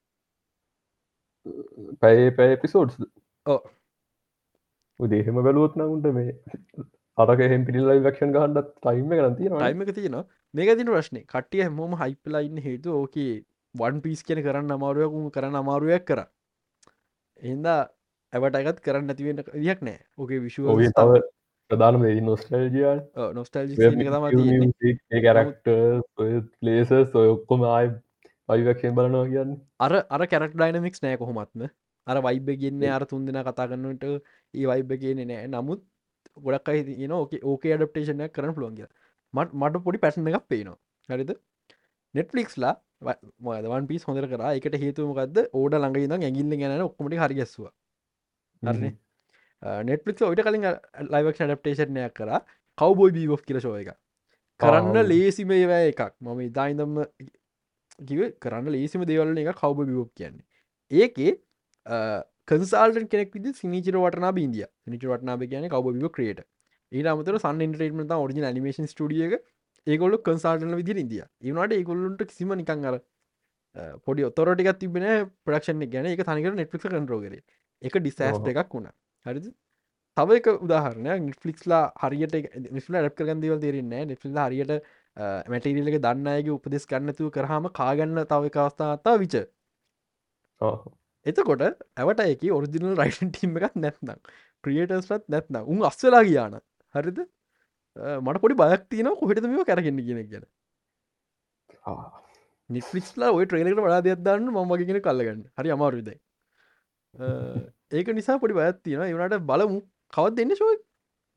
Speaker 2: පැය පැය එපිසෝඩ්ස්
Speaker 1: ඕ
Speaker 2: උදේහෙම බැලුවොත් නමුන්ට මේ අරක හෙම පිල් ලක්ෂන් ගහන්ඩත් ටයිම කරති
Speaker 1: ටයිම එක තියෙන මේක තින ප්‍රශ්නය කටිය හැමෝම හයිපලයින්න හේතු ඕකේ වන් පිස් කියන කරන්න අමාරුවකුම කරන්න අමාරුවයක් කර එහින්ද ඇවට අගත් කරන්න නැතිවෙන්න දියක් නෑ ඕකේ විශුව
Speaker 2: තව ප්‍රධානම නොස්ටල්ජිය
Speaker 1: නොස්ටල්
Speaker 2: කරක්ට ලේසස් ඔය ඔක්කොම ආය පයිවක්ෂයෙන් බලනවා කියන්න
Speaker 1: අර අර කැරක් ඩයිනමික්ස් නෑ කොහොමත්ම අර වයිබ ගෙන්නේ අර තුන් දෙෙන කතා කරන්නට ඒ වයිබ කියන්නේ නෑ නමුත් ගොඩක් අයි ඕක ඕක ඩප්ටේෂනයක් කරන පුළුවන්ග මට මට පොඩි පැටන එකක් පේනවා හරිද නෙට්ලික්ස්ලා වන් පිස් හොඳර කර එකට හේතුමකක්ද ඕඩ ළඟ ද ඇගිල්ල ගැන ඔක්කමට හරිගැස්වා හරන නෙට්ලික් ඔයිට කලින් ලයිවක් ඩප්ටේෂනයක් කර කවබෝයි බීගෝ් කියලශෝ එක කරන්න ලේසිම ඒවැ එකක් මම ඉදායිදම්ම කිව කරන්න ලේසිම දේවල්න එක කවබ බිගෝ් කියන්නේ ඒකේ කන්සල්ට කෙනෙක් විදි සිනිචර වටනා බින්දිය නිච වටනා කියන කවබ ක්‍රේට ඒ අමතර සන් ඉන්ට්‍රේටමට ඔරිජින නිමේෂන් ටියක ඒකොල්ල කන්සල්ටන විදි ඉදිය ඒනට ඒකොල්ලුන්ට කිසිම නිකං අර පොඩි ඔතොරටික තිබෙන ප්‍රක්ෂණ ගැන එක තනික නෙට්ලික් කන්ටරෝගර එක ඩිසෑස් එකක් වුණ හරිද තව එක උදාහරණයක් නිෆලික්ස්ලා හරියට නිස්ල ඩක් කරගන්දවල් තේරෙන්නේ නිෆිල් හරියට මැටරිලක දන්නයගේ උපදෙස් ගන්නතුව කරහම කාගන්න තව එක අවස්ථාත්තා විච එතකොට ඇවට එක ඔරිජිනල් රයිටන් ටීම් එකක් නැත්නම් ක්‍රියටස්ලත් නැත්නම් උන් අස්වලා ගියාන හරිද මට පොඩි බයක් තියන කොහෙට මේ කරගන්න කියෙන ගැන නිෆලික්ස්ලා ඔය ට්‍රේලකට වඩා දෙයක් දන්න මමගෙන කල්ලගන්න හරි අමාරුදයි ඒක නිසා පොඩි බයත් තියෙන ඒනට බලමු කවත් දෙන්න ශෝයි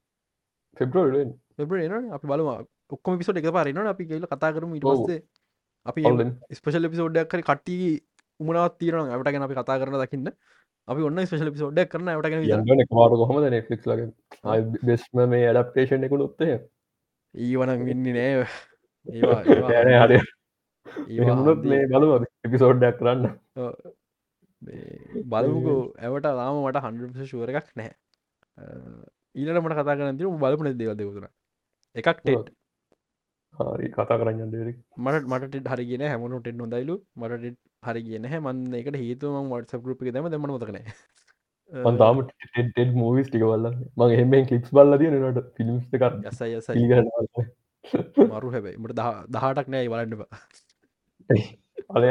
Speaker 2: ෆෙබ්‍රවරි
Speaker 1: පෙබ්‍රවරි එනවනේ. අපි බලමු ඔක්කොම එපිසෝඩ් එකපාරට එනවනේ. අපි ගිහලා කතා කරමු ඊට
Speaker 2: ඔව්.
Speaker 1: පස්සේ අපි
Speaker 2: ඔවුලෙන්
Speaker 1: ස්පෙෂල් එපිසෝඩ් එකක් හරි කට්ටිය උමනාවක් තියෙනවා ඒවට ගැන අපි කතා කරන දකින්න. අපි ඔන්න ස්පෙෂල් එපිසෝඩ් එකක් කරන්න ඒවට ගැන විතරයි.
Speaker 2: කියන්න එකපාර කොහොමද නෙට්ෆ්ලික්ස් ලගේ ආයි බෙස්ම මේ ඇඩප්ටේෂන් එකකුත් එහෙම
Speaker 1: ඊවනම් වෙන්නේ නෑ. ඒවා ඒවා
Speaker 2: නෑ නෑ හරි
Speaker 1: ඒවා
Speaker 2: එහෙමුණොත්
Speaker 1: හන්දි.
Speaker 2: මේ බලමු අපි එපිසෝඩ්යක් කරන්න
Speaker 1: ඔව්. මේ බලමුකෝ ඇවට තාම මට හන්ඩ්‍රඩ් පර්සන්ට් ෂුවර් එකක් නැහැ. ඊළඟට මට කතා කරන්න තියෙන්නේ බලපු නැති දේවල් දෙක තුනක්. එකක් ටෙඩ්.
Speaker 2: හරි කතා කරන්න යන්න
Speaker 1: මට මට ටෙඩ් හරි ගියේ නැහැ. හැමෝටම ටෙඩ් හොඳයිලු. මට ටෙඩ් හරි ගියේ නැහැ. මම ඒකට හේතුව මම WhatsApp group එකේ දැම්ම දැන් මට මතක නැහැ.
Speaker 2: මම තාම ටෙඩ් ටෙඩ් මූවිස් ටික බලන්නේ මම එහෙම ක්ලිප්ස් බලලා තියෙන ඒනට ෆිල්ම්ස් ටික
Speaker 1: යසයි යසයි
Speaker 2: පිළිගන්න බලන්න
Speaker 1: මරු හැබැයි මට දහටක් නෑ බලන්න බා.
Speaker 2: අනේ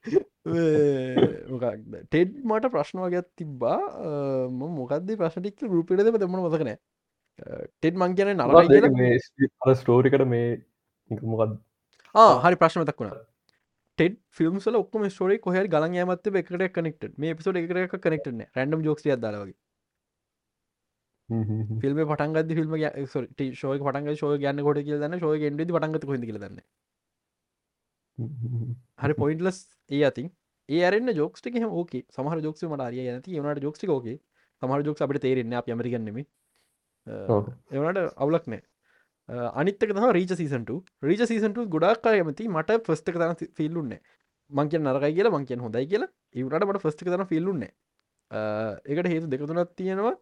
Speaker 1: මොකක්ද ටෙඩ් මට ප්‍රශ්න වගේක් තිබ්බා. මම මොකක්ද ප්‍රශ්න ටික ගෲප් එකට දෙන්න මම මතක නෑ. ටෙඩ් මං කියන්නේ නරකයි කියලා.
Speaker 2: මේ අර ස්ටෝරි එකට මේ මොකක්ද
Speaker 1: ආ හරි ප්‍රශ්න මතක් වුණා. ටෙඩ් ෆිල්ම්ස් වල ඔක්කොම ස්ටෝරි කොහේ හරි ගලන් යෑමත් එක්ක එකට කනෙක්ටඩ්. මේ එපිසෝඩ් එකකට එකක් කනෙක්ටඩ් නෑ. රැන්ඩම් ජෝක්ස් ටිකක් දාලා වගේ. ෆිල්ම් එක පටන් ගද්දි ෆිල්ම් එක සෝරි ෂෝ එක පටන් ගද්දි ෂෝ එක යන්නේ කොහෙද කියලා දන්නේ. ෂෝ එක එන්ඩ් වෙද්දි පටන් ගත්තේ කොහෙන්ද කියලා දන්නේ. හරි පොයින්ට්ලස් ඒ අතින් ඒ අරෙන්න ජෝක්ස් ටික එහෙම ඕකේ. සමහර ජෝක්ස් මට හරියයි නැති. ඒ වුණාට ජෝක්ස් ටික ඕකේ. සමහර ජෝක්ස් අපිට තේරෙන්නේ නැහැ. අපි ඇමරිකන් නෙමෙයි. ඒ වුණාට අවුලක් නැහැ. අනිත් එක තමයි Reacher season two. Reacher season two ගොඩාක් අය කැමති. මට ෆස්ට් එක තරම් ෆීල් උන්නේ නැහැ. මං කියන්නේ නරකයි කියලා මං කියන්නේ හොඳයි කියලා. ඒ වුණාට මට ෆස්ට් එක තරම් ෆීල් උන්නේ නැහැ. ඒකට හේතු දෙක තුනක් තියෙනවා.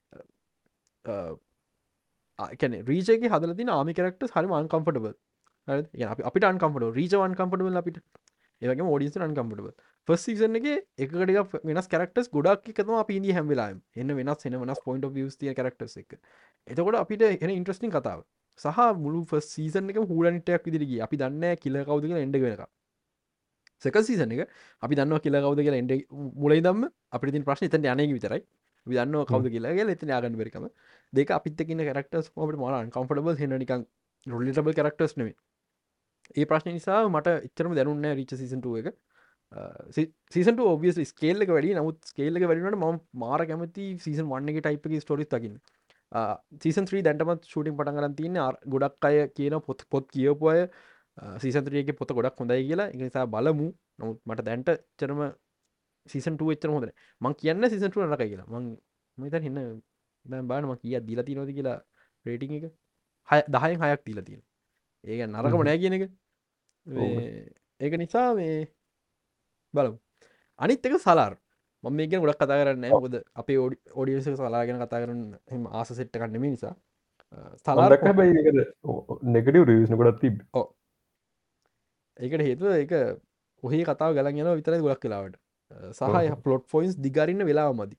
Speaker 1: කැන රීචක හදල තින ආමි කරක්ට හරිම අන්කම්ෆටබල් අපිට අන්කම්ට රීච අන්කම්ෆටබල් අපිට ඒක ෝඩිස අන්කම්ෆටබල් ෆස් සීසන එක එකකට වෙනස් කරක්ටස් ගොඩක් එකතම අපි හැමිලාම් එන්න වෙනස් එන වෙනස් පොයින්ට වියස්තිය කරක්ටස් එක එතකොට අපිට එන ඉන්ට්‍රස්ටිං කතාව සහ මුළු ෆස් සීසන එක හූලනිටයක් විදිරගේ අපි දන්න කියල කවුද කියලා එඩ වෙනක සක සීසන එක අපි දන්න කියල කවුද කියලා එඩ මුලයි දම්ම අපි තින් ප්‍රශ්න තට යනක විතරයි විදන්න කවද කියලා එතන ආගන්න බරිකම දෙක අපිත්තකින්න කරක්ටස් මට මල කම්ෆටබල් හෙනනිකන් රොල්ලිටබල් කරක්ටස් නෙවේ ඒ ප්‍රශ්න නිසා මට එච්චරම දැනුන්න රිච සිසන්ටුව එක සීසන්ට ඔබියස් ස්කේල්ල එක වැඩි නමුත් ස්කේල්ල එක වැඩිනට ම මාර කැමති සීසන් වන්න එක ටයිප් ස්ටෝරිස් තකින්න සීසන් ත්‍රී දැන්ටමත් ෂූටින් පටන්ගරන් තියන්න ගොඩක් අය කියන පොත් පොත් කියපුය සීසන්ත්‍රියගේ පොත ගොඩක් හොඳයි කියලා එක නිසා බලමු නමුත් මට දැන්ට චරම සීසන් එච්චර හොඳන මං කියන්න සීසන්ට නරක කියලා මං මත හින්න බානම කිය දීලා තිනොද කියලා රේටිං එක හය දහයෙන් හයක් දීලා තියෙන ඒක නරකම නෑ කියන එක ඒක නිසා මේ බලමු අනිත් එක සලාර් මම මේක ගැන ගොඩක් කතා කරන්නේ නැහැ මොකද අපේ ඔඩියන්ස් එක සලාර් ගැන කතා කරන එහෙම ආස සෙට් එකක් නෙමෙයි නිසා සලාර්
Speaker 2: හැබැයි ඒකට නෙගටිව් රිවිව්ස් ගොඩක් තිබ්බ
Speaker 1: ඔව් ඒකට හේතුව ඒක ඔහේ කතාව ගලන් යනවා විතරයි ගොඩක් වෙලාවට සහ ප්ලොට් පොයින්ට්ස් දිගාරින්න වෙලාව මදි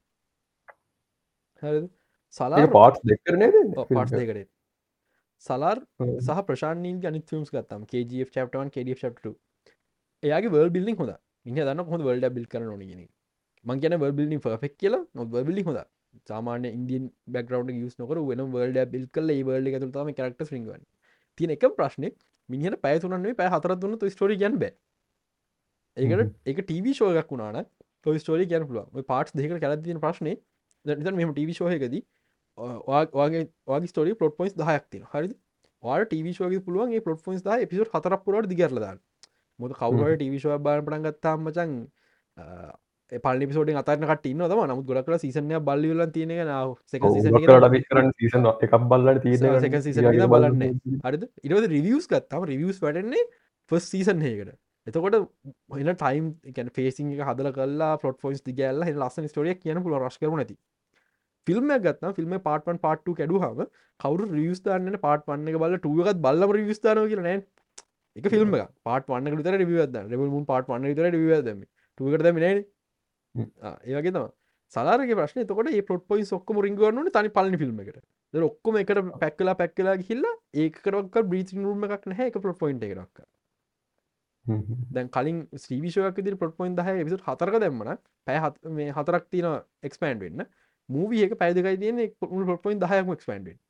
Speaker 1: හරිද සලාර්
Speaker 2: පාට් දෙකරනේ
Speaker 1: පාට් දෙකට සලාර් සහ ප්‍රශානීන් අනිත් ෆිල්ම්ස් ගත්තම් KGF chapter one KGF chapter two එයාගේ වර්ල්ඩ් බිල්ඩින් හොඳ මිනිහ දන්න කොහොමද වර්ල්ඩ් එක බිල්ඩ් කරන්න ඕනේ කියන එක මං කියන්නේ වර්ල්ඩ් බිල්ඩින් පර්ෆෙක්ට් කියලා නමුත් වර්ල්ඩ් බිල්ඩින් හොඳ සාමාන්‍ය ඉන්දියන් බෑග්ග්‍රවුන්ඩ් එක යූස් නොකර වෙනම වර්ල්ඩ් එක බිල්ඩ් කරලා ඒ වර්ල්ඩ් එක ඇතුළත තමයි කැරක්ටර්ස් රිංගවන්නේ තියෙන එකම ප්‍රශ්නේ මිනිහට පැය තුනක් නෙවෙයි පැය හතරක් දුන්නොත් ඔය ස්ටෝරි කියන්න බෑ ඒකට ඒක ටීවී ෂෝ එකක් වුණා නම් ඔය ස්ටෝරි කියන්න පුළුවන් ඔය පාර්ට්ස් දෙකකට කැඩලා තියෙන ප්‍රශ්නේ දැන් මෙහෙම ටීවී ෂෝ එකකදී ඔයාගේ ඔයාගේ ස්ටෝරි ප්ලොට් පොයින්ට්ස් දහයක් තියෙනවා හරිද ඔයාලට ටීවී ෂෝ එකේ පුළුවන් මේ ප්ලොට් පොයින්ට්ස් දහ එපිසෝඩ් හතරක් පුරාවට දිගහැරලා දාන්න මොකද කවුරු හරි ටීවී ෂෝ එකක් බලන්න පටන් ගත්තාම මචං ඒ පළවෙනි එපිසෝඩ් එකෙන් අතාරින කට්ටිය ඉන්නවා තමයි නමුත් ගොඩක් වෙලා සීසන් එකක් බලලි වෙලා තියෙන එක නා සෙකන්ඩ් සීසන් එකේ
Speaker 2: අපි කරන්නේ සීසන් එකක් බලලා තියෙන එක
Speaker 1: සෙකන්ඩ් සීසන් එක බලන්නේ හරිද ඊට පස්සේ රිවිව්ස් ගත්තාම රිවිව්ස් වැඩන්නේ ෆස්ට් සීසන් එකකට එතකොට එන ටයිම් කියන්නේ ෆේසින් එක හදලා කරලා ප්ලොට් පොයින්ට්ස් දිගහැරලා එන ලස්සන ස්ටෝරි එකක් කියන්න පුළුවන් රෂ් කරමු නැති ෆිල්ම් එකක් ගත්තාම ෆිල්ම් එකේ පාර්ට් one පාර්ට් two කැඩුවාම කවුරු රිවිව්ස් දාන්නේ නැහැ පාර්ට් one එක බලලා two එකත් බලලම රිවිව්ස් දානවා කියලා නෑනේ ඒක ෆිල්ම් එකක් පාර්ට් one එකට විතර රිවිව් එකක් දාන්න රෙබල් මූන් පාර්ට් one එකට විතර රිවිව් එකක් දැම්මේ two එකට දැම්මේ නෑනේ ආ ඒ වගේ තමයි සලාරගේ ප්‍රශ්නේ එතකොට මේ ප්ලොට් පොයින්ට්ස් ඔක්කොම රින්ග් ගන්න ඕනේ තනි පළවෙනි ෆිල්ම් එකට ඒක ඔක්කොම එකට පැක් වෙලා පැක් වෙලා ගිහිල්ලා ඒකකටවත් බ්‍රීතින් රූම් එකක් නැහැ ඒක ප්ලොට් පොයින්ට් එකකට දැන් කලින් ටීවී ෂෝ එකක් විදිහට ප්ලොට් පොයින්ට් දහය එපිසෝඩ් හතරක දැම්මනම් පැය මේ හතරක් තියෙනවා එක්ස්පෑන්ඩ් වෙන්න මූවී එක පැය දෙකයි තියෙන්නේ ප්ලොට් පොයින්ට් දහයක්ම එක්ස්පෑන්ඩ් වෙන්න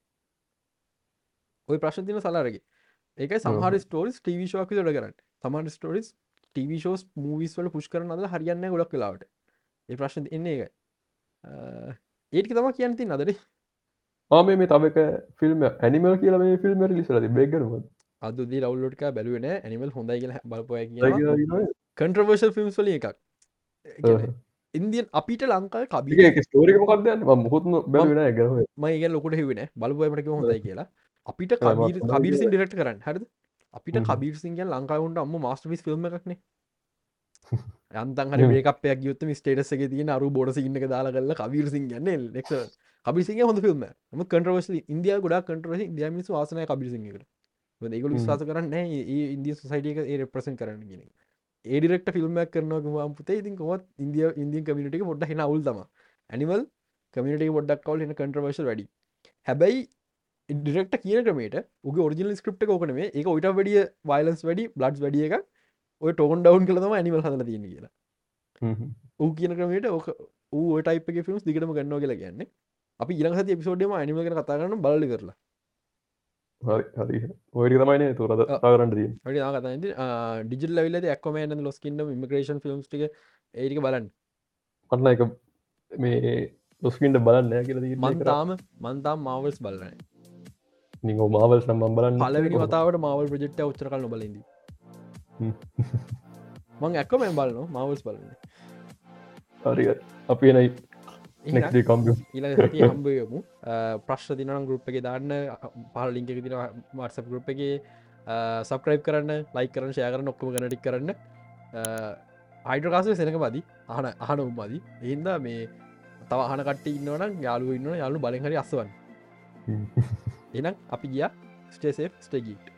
Speaker 1: ওই ප්‍රශ්න තියෙන සලාරගේ ඒකයි සමහර ස්ටෝරිස් ටීවී ෂෝ එකක් විදිහට කරන්නේ සමහර ස්ටෝරිස් ටීවී ෂෝස් මූවීස් වල පුෂ් කරන අදලා හරියන්නේ නැහැ ගොඩක් වෙලාවට ඒ ප්‍රශ්න එන්නේ ඒකයි ඒ ටික තමයි කියන්න තියෙන්නේ අදනේ
Speaker 2: ආම මේ තවක ෆිල්ම් ඇනිමල් කියල මේ ෆිල්ම් ලිසල බේගරම
Speaker 1: අදදි රවල්ලටක බැලුවෙන ඇනිමල් හොඳයි කියල බලපය කිය කන්ට්‍රවර්ශල් ෆිල්ම් වල එකක් ඉන්දියන් අපිට ලංකාව කබි
Speaker 2: ස්ටෝරික මොකක්ද මුහුත්ම බැලුවෙන ග
Speaker 1: මයිග ලොකට හිවෙන බලපයමටක හොඳයි කියලා අපිට කබීර කබිරසින් ඩිරෙක්ට කරන්න හරද අපිට කබීර සිංගන් ලංකාවුන්ට අම්ම මාස්ටවිස් ෆිල්ම් එකක්නේ යන්තන් හරි මේකපයක් යුත්ත ස්ටේටසක තියන අරු බොඩ සින්නක දාලා කල්ල කබීර සිංගන්න නෙක් කබිසිංහ හොඳ ෆිල්ම් ම කන්ට්‍රවර්ශ ඉන්දිය ගොඩා කන්ට්‍රවර්ශ ඉන්දියමිස වාසනය කබිසිංහකට ඒගොල විශවාස කරන්න ඒ ඉන්දිය සොසයිටියක ඒ රෙප්‍රසන් කරන්න ගෙන ඒඩිරෙක්ට ෆිල්ම්මක් කරනවා පුතේ ඉතින් කොත් ඉන්දිය ඉන්දියන් කමිටක පොඩ්ඩ හෙන අවුල්තම ඇනිවල් කමිට පොඩක් කවල් එන කන්ට්‍රවර්ශ වැඩි හැබැයි ඩිරෙක්ට කියන ක්‍රමට උගේ ඔරිජිනල් ස්ක්‍රප්ට කෝකනේ එක ඔයිට වැඩිය වයිලන්ස් වැඩි බ්ලඩ් වැඩිය එක ඔය ටෝන් ඩවන් කලම ඇනිවල් හදල තියෙන කියලා ඌ කියන ක්‍රමට ඕක ඌ ටයිප ෆිල්ම්ස් දිගටම ගන්නවා කියලා කියන්නේ අපි ඉරහ පිසෝඩම ඇනිමල් කන කතා කරන බලි කරලා
Speaker 2: හරි ඔය තමයින තුරද කරන්න දී
Speaker 1: ඩිජල් ලවිල එක්කමන ලොස්කින්න ඉමිග්‍රේෂන් ෆිල්ම්ස් ටික ඒටික බලන්න
Speaker 2: අන්න එක මේ ලොස්කින්ට බලන්න කියල
Speaker 1: මන්තාම මන්තාම් මවල්ස් බලන්න
Speaker 2: නිග මාවල් සම්බම් බලන්න
Speaker 1: පලවෙනි වතාවට මවල් ප්‍රජෙක්්ට උච්චර කල බලද මං ඇක්කම බලන මවල්ස් බලන්න
Speaker 2: හරි අපි නයි කම්ප
Speaker 1: ඊ හම්බයමු ප්‍රශ්න තිනම් ගරුප් එක දාන්න පහල ලින්ක තින වර්සප ගරුප් එක සප්‍රයිප් කරන්න ලයි කරන ශය කරන ඔක්කම ගනටික් කරන්න හයිඩ්‍රකාසය සෙනක මදි අහන අහන උම්මදී එහින්ද මේ තව අහන කට ඉන්නවන යාලු ඉන්න යාලු බලහරි අස්වන් එනම් අපි ගිය ස්ටේසේ් ස්ටේගීට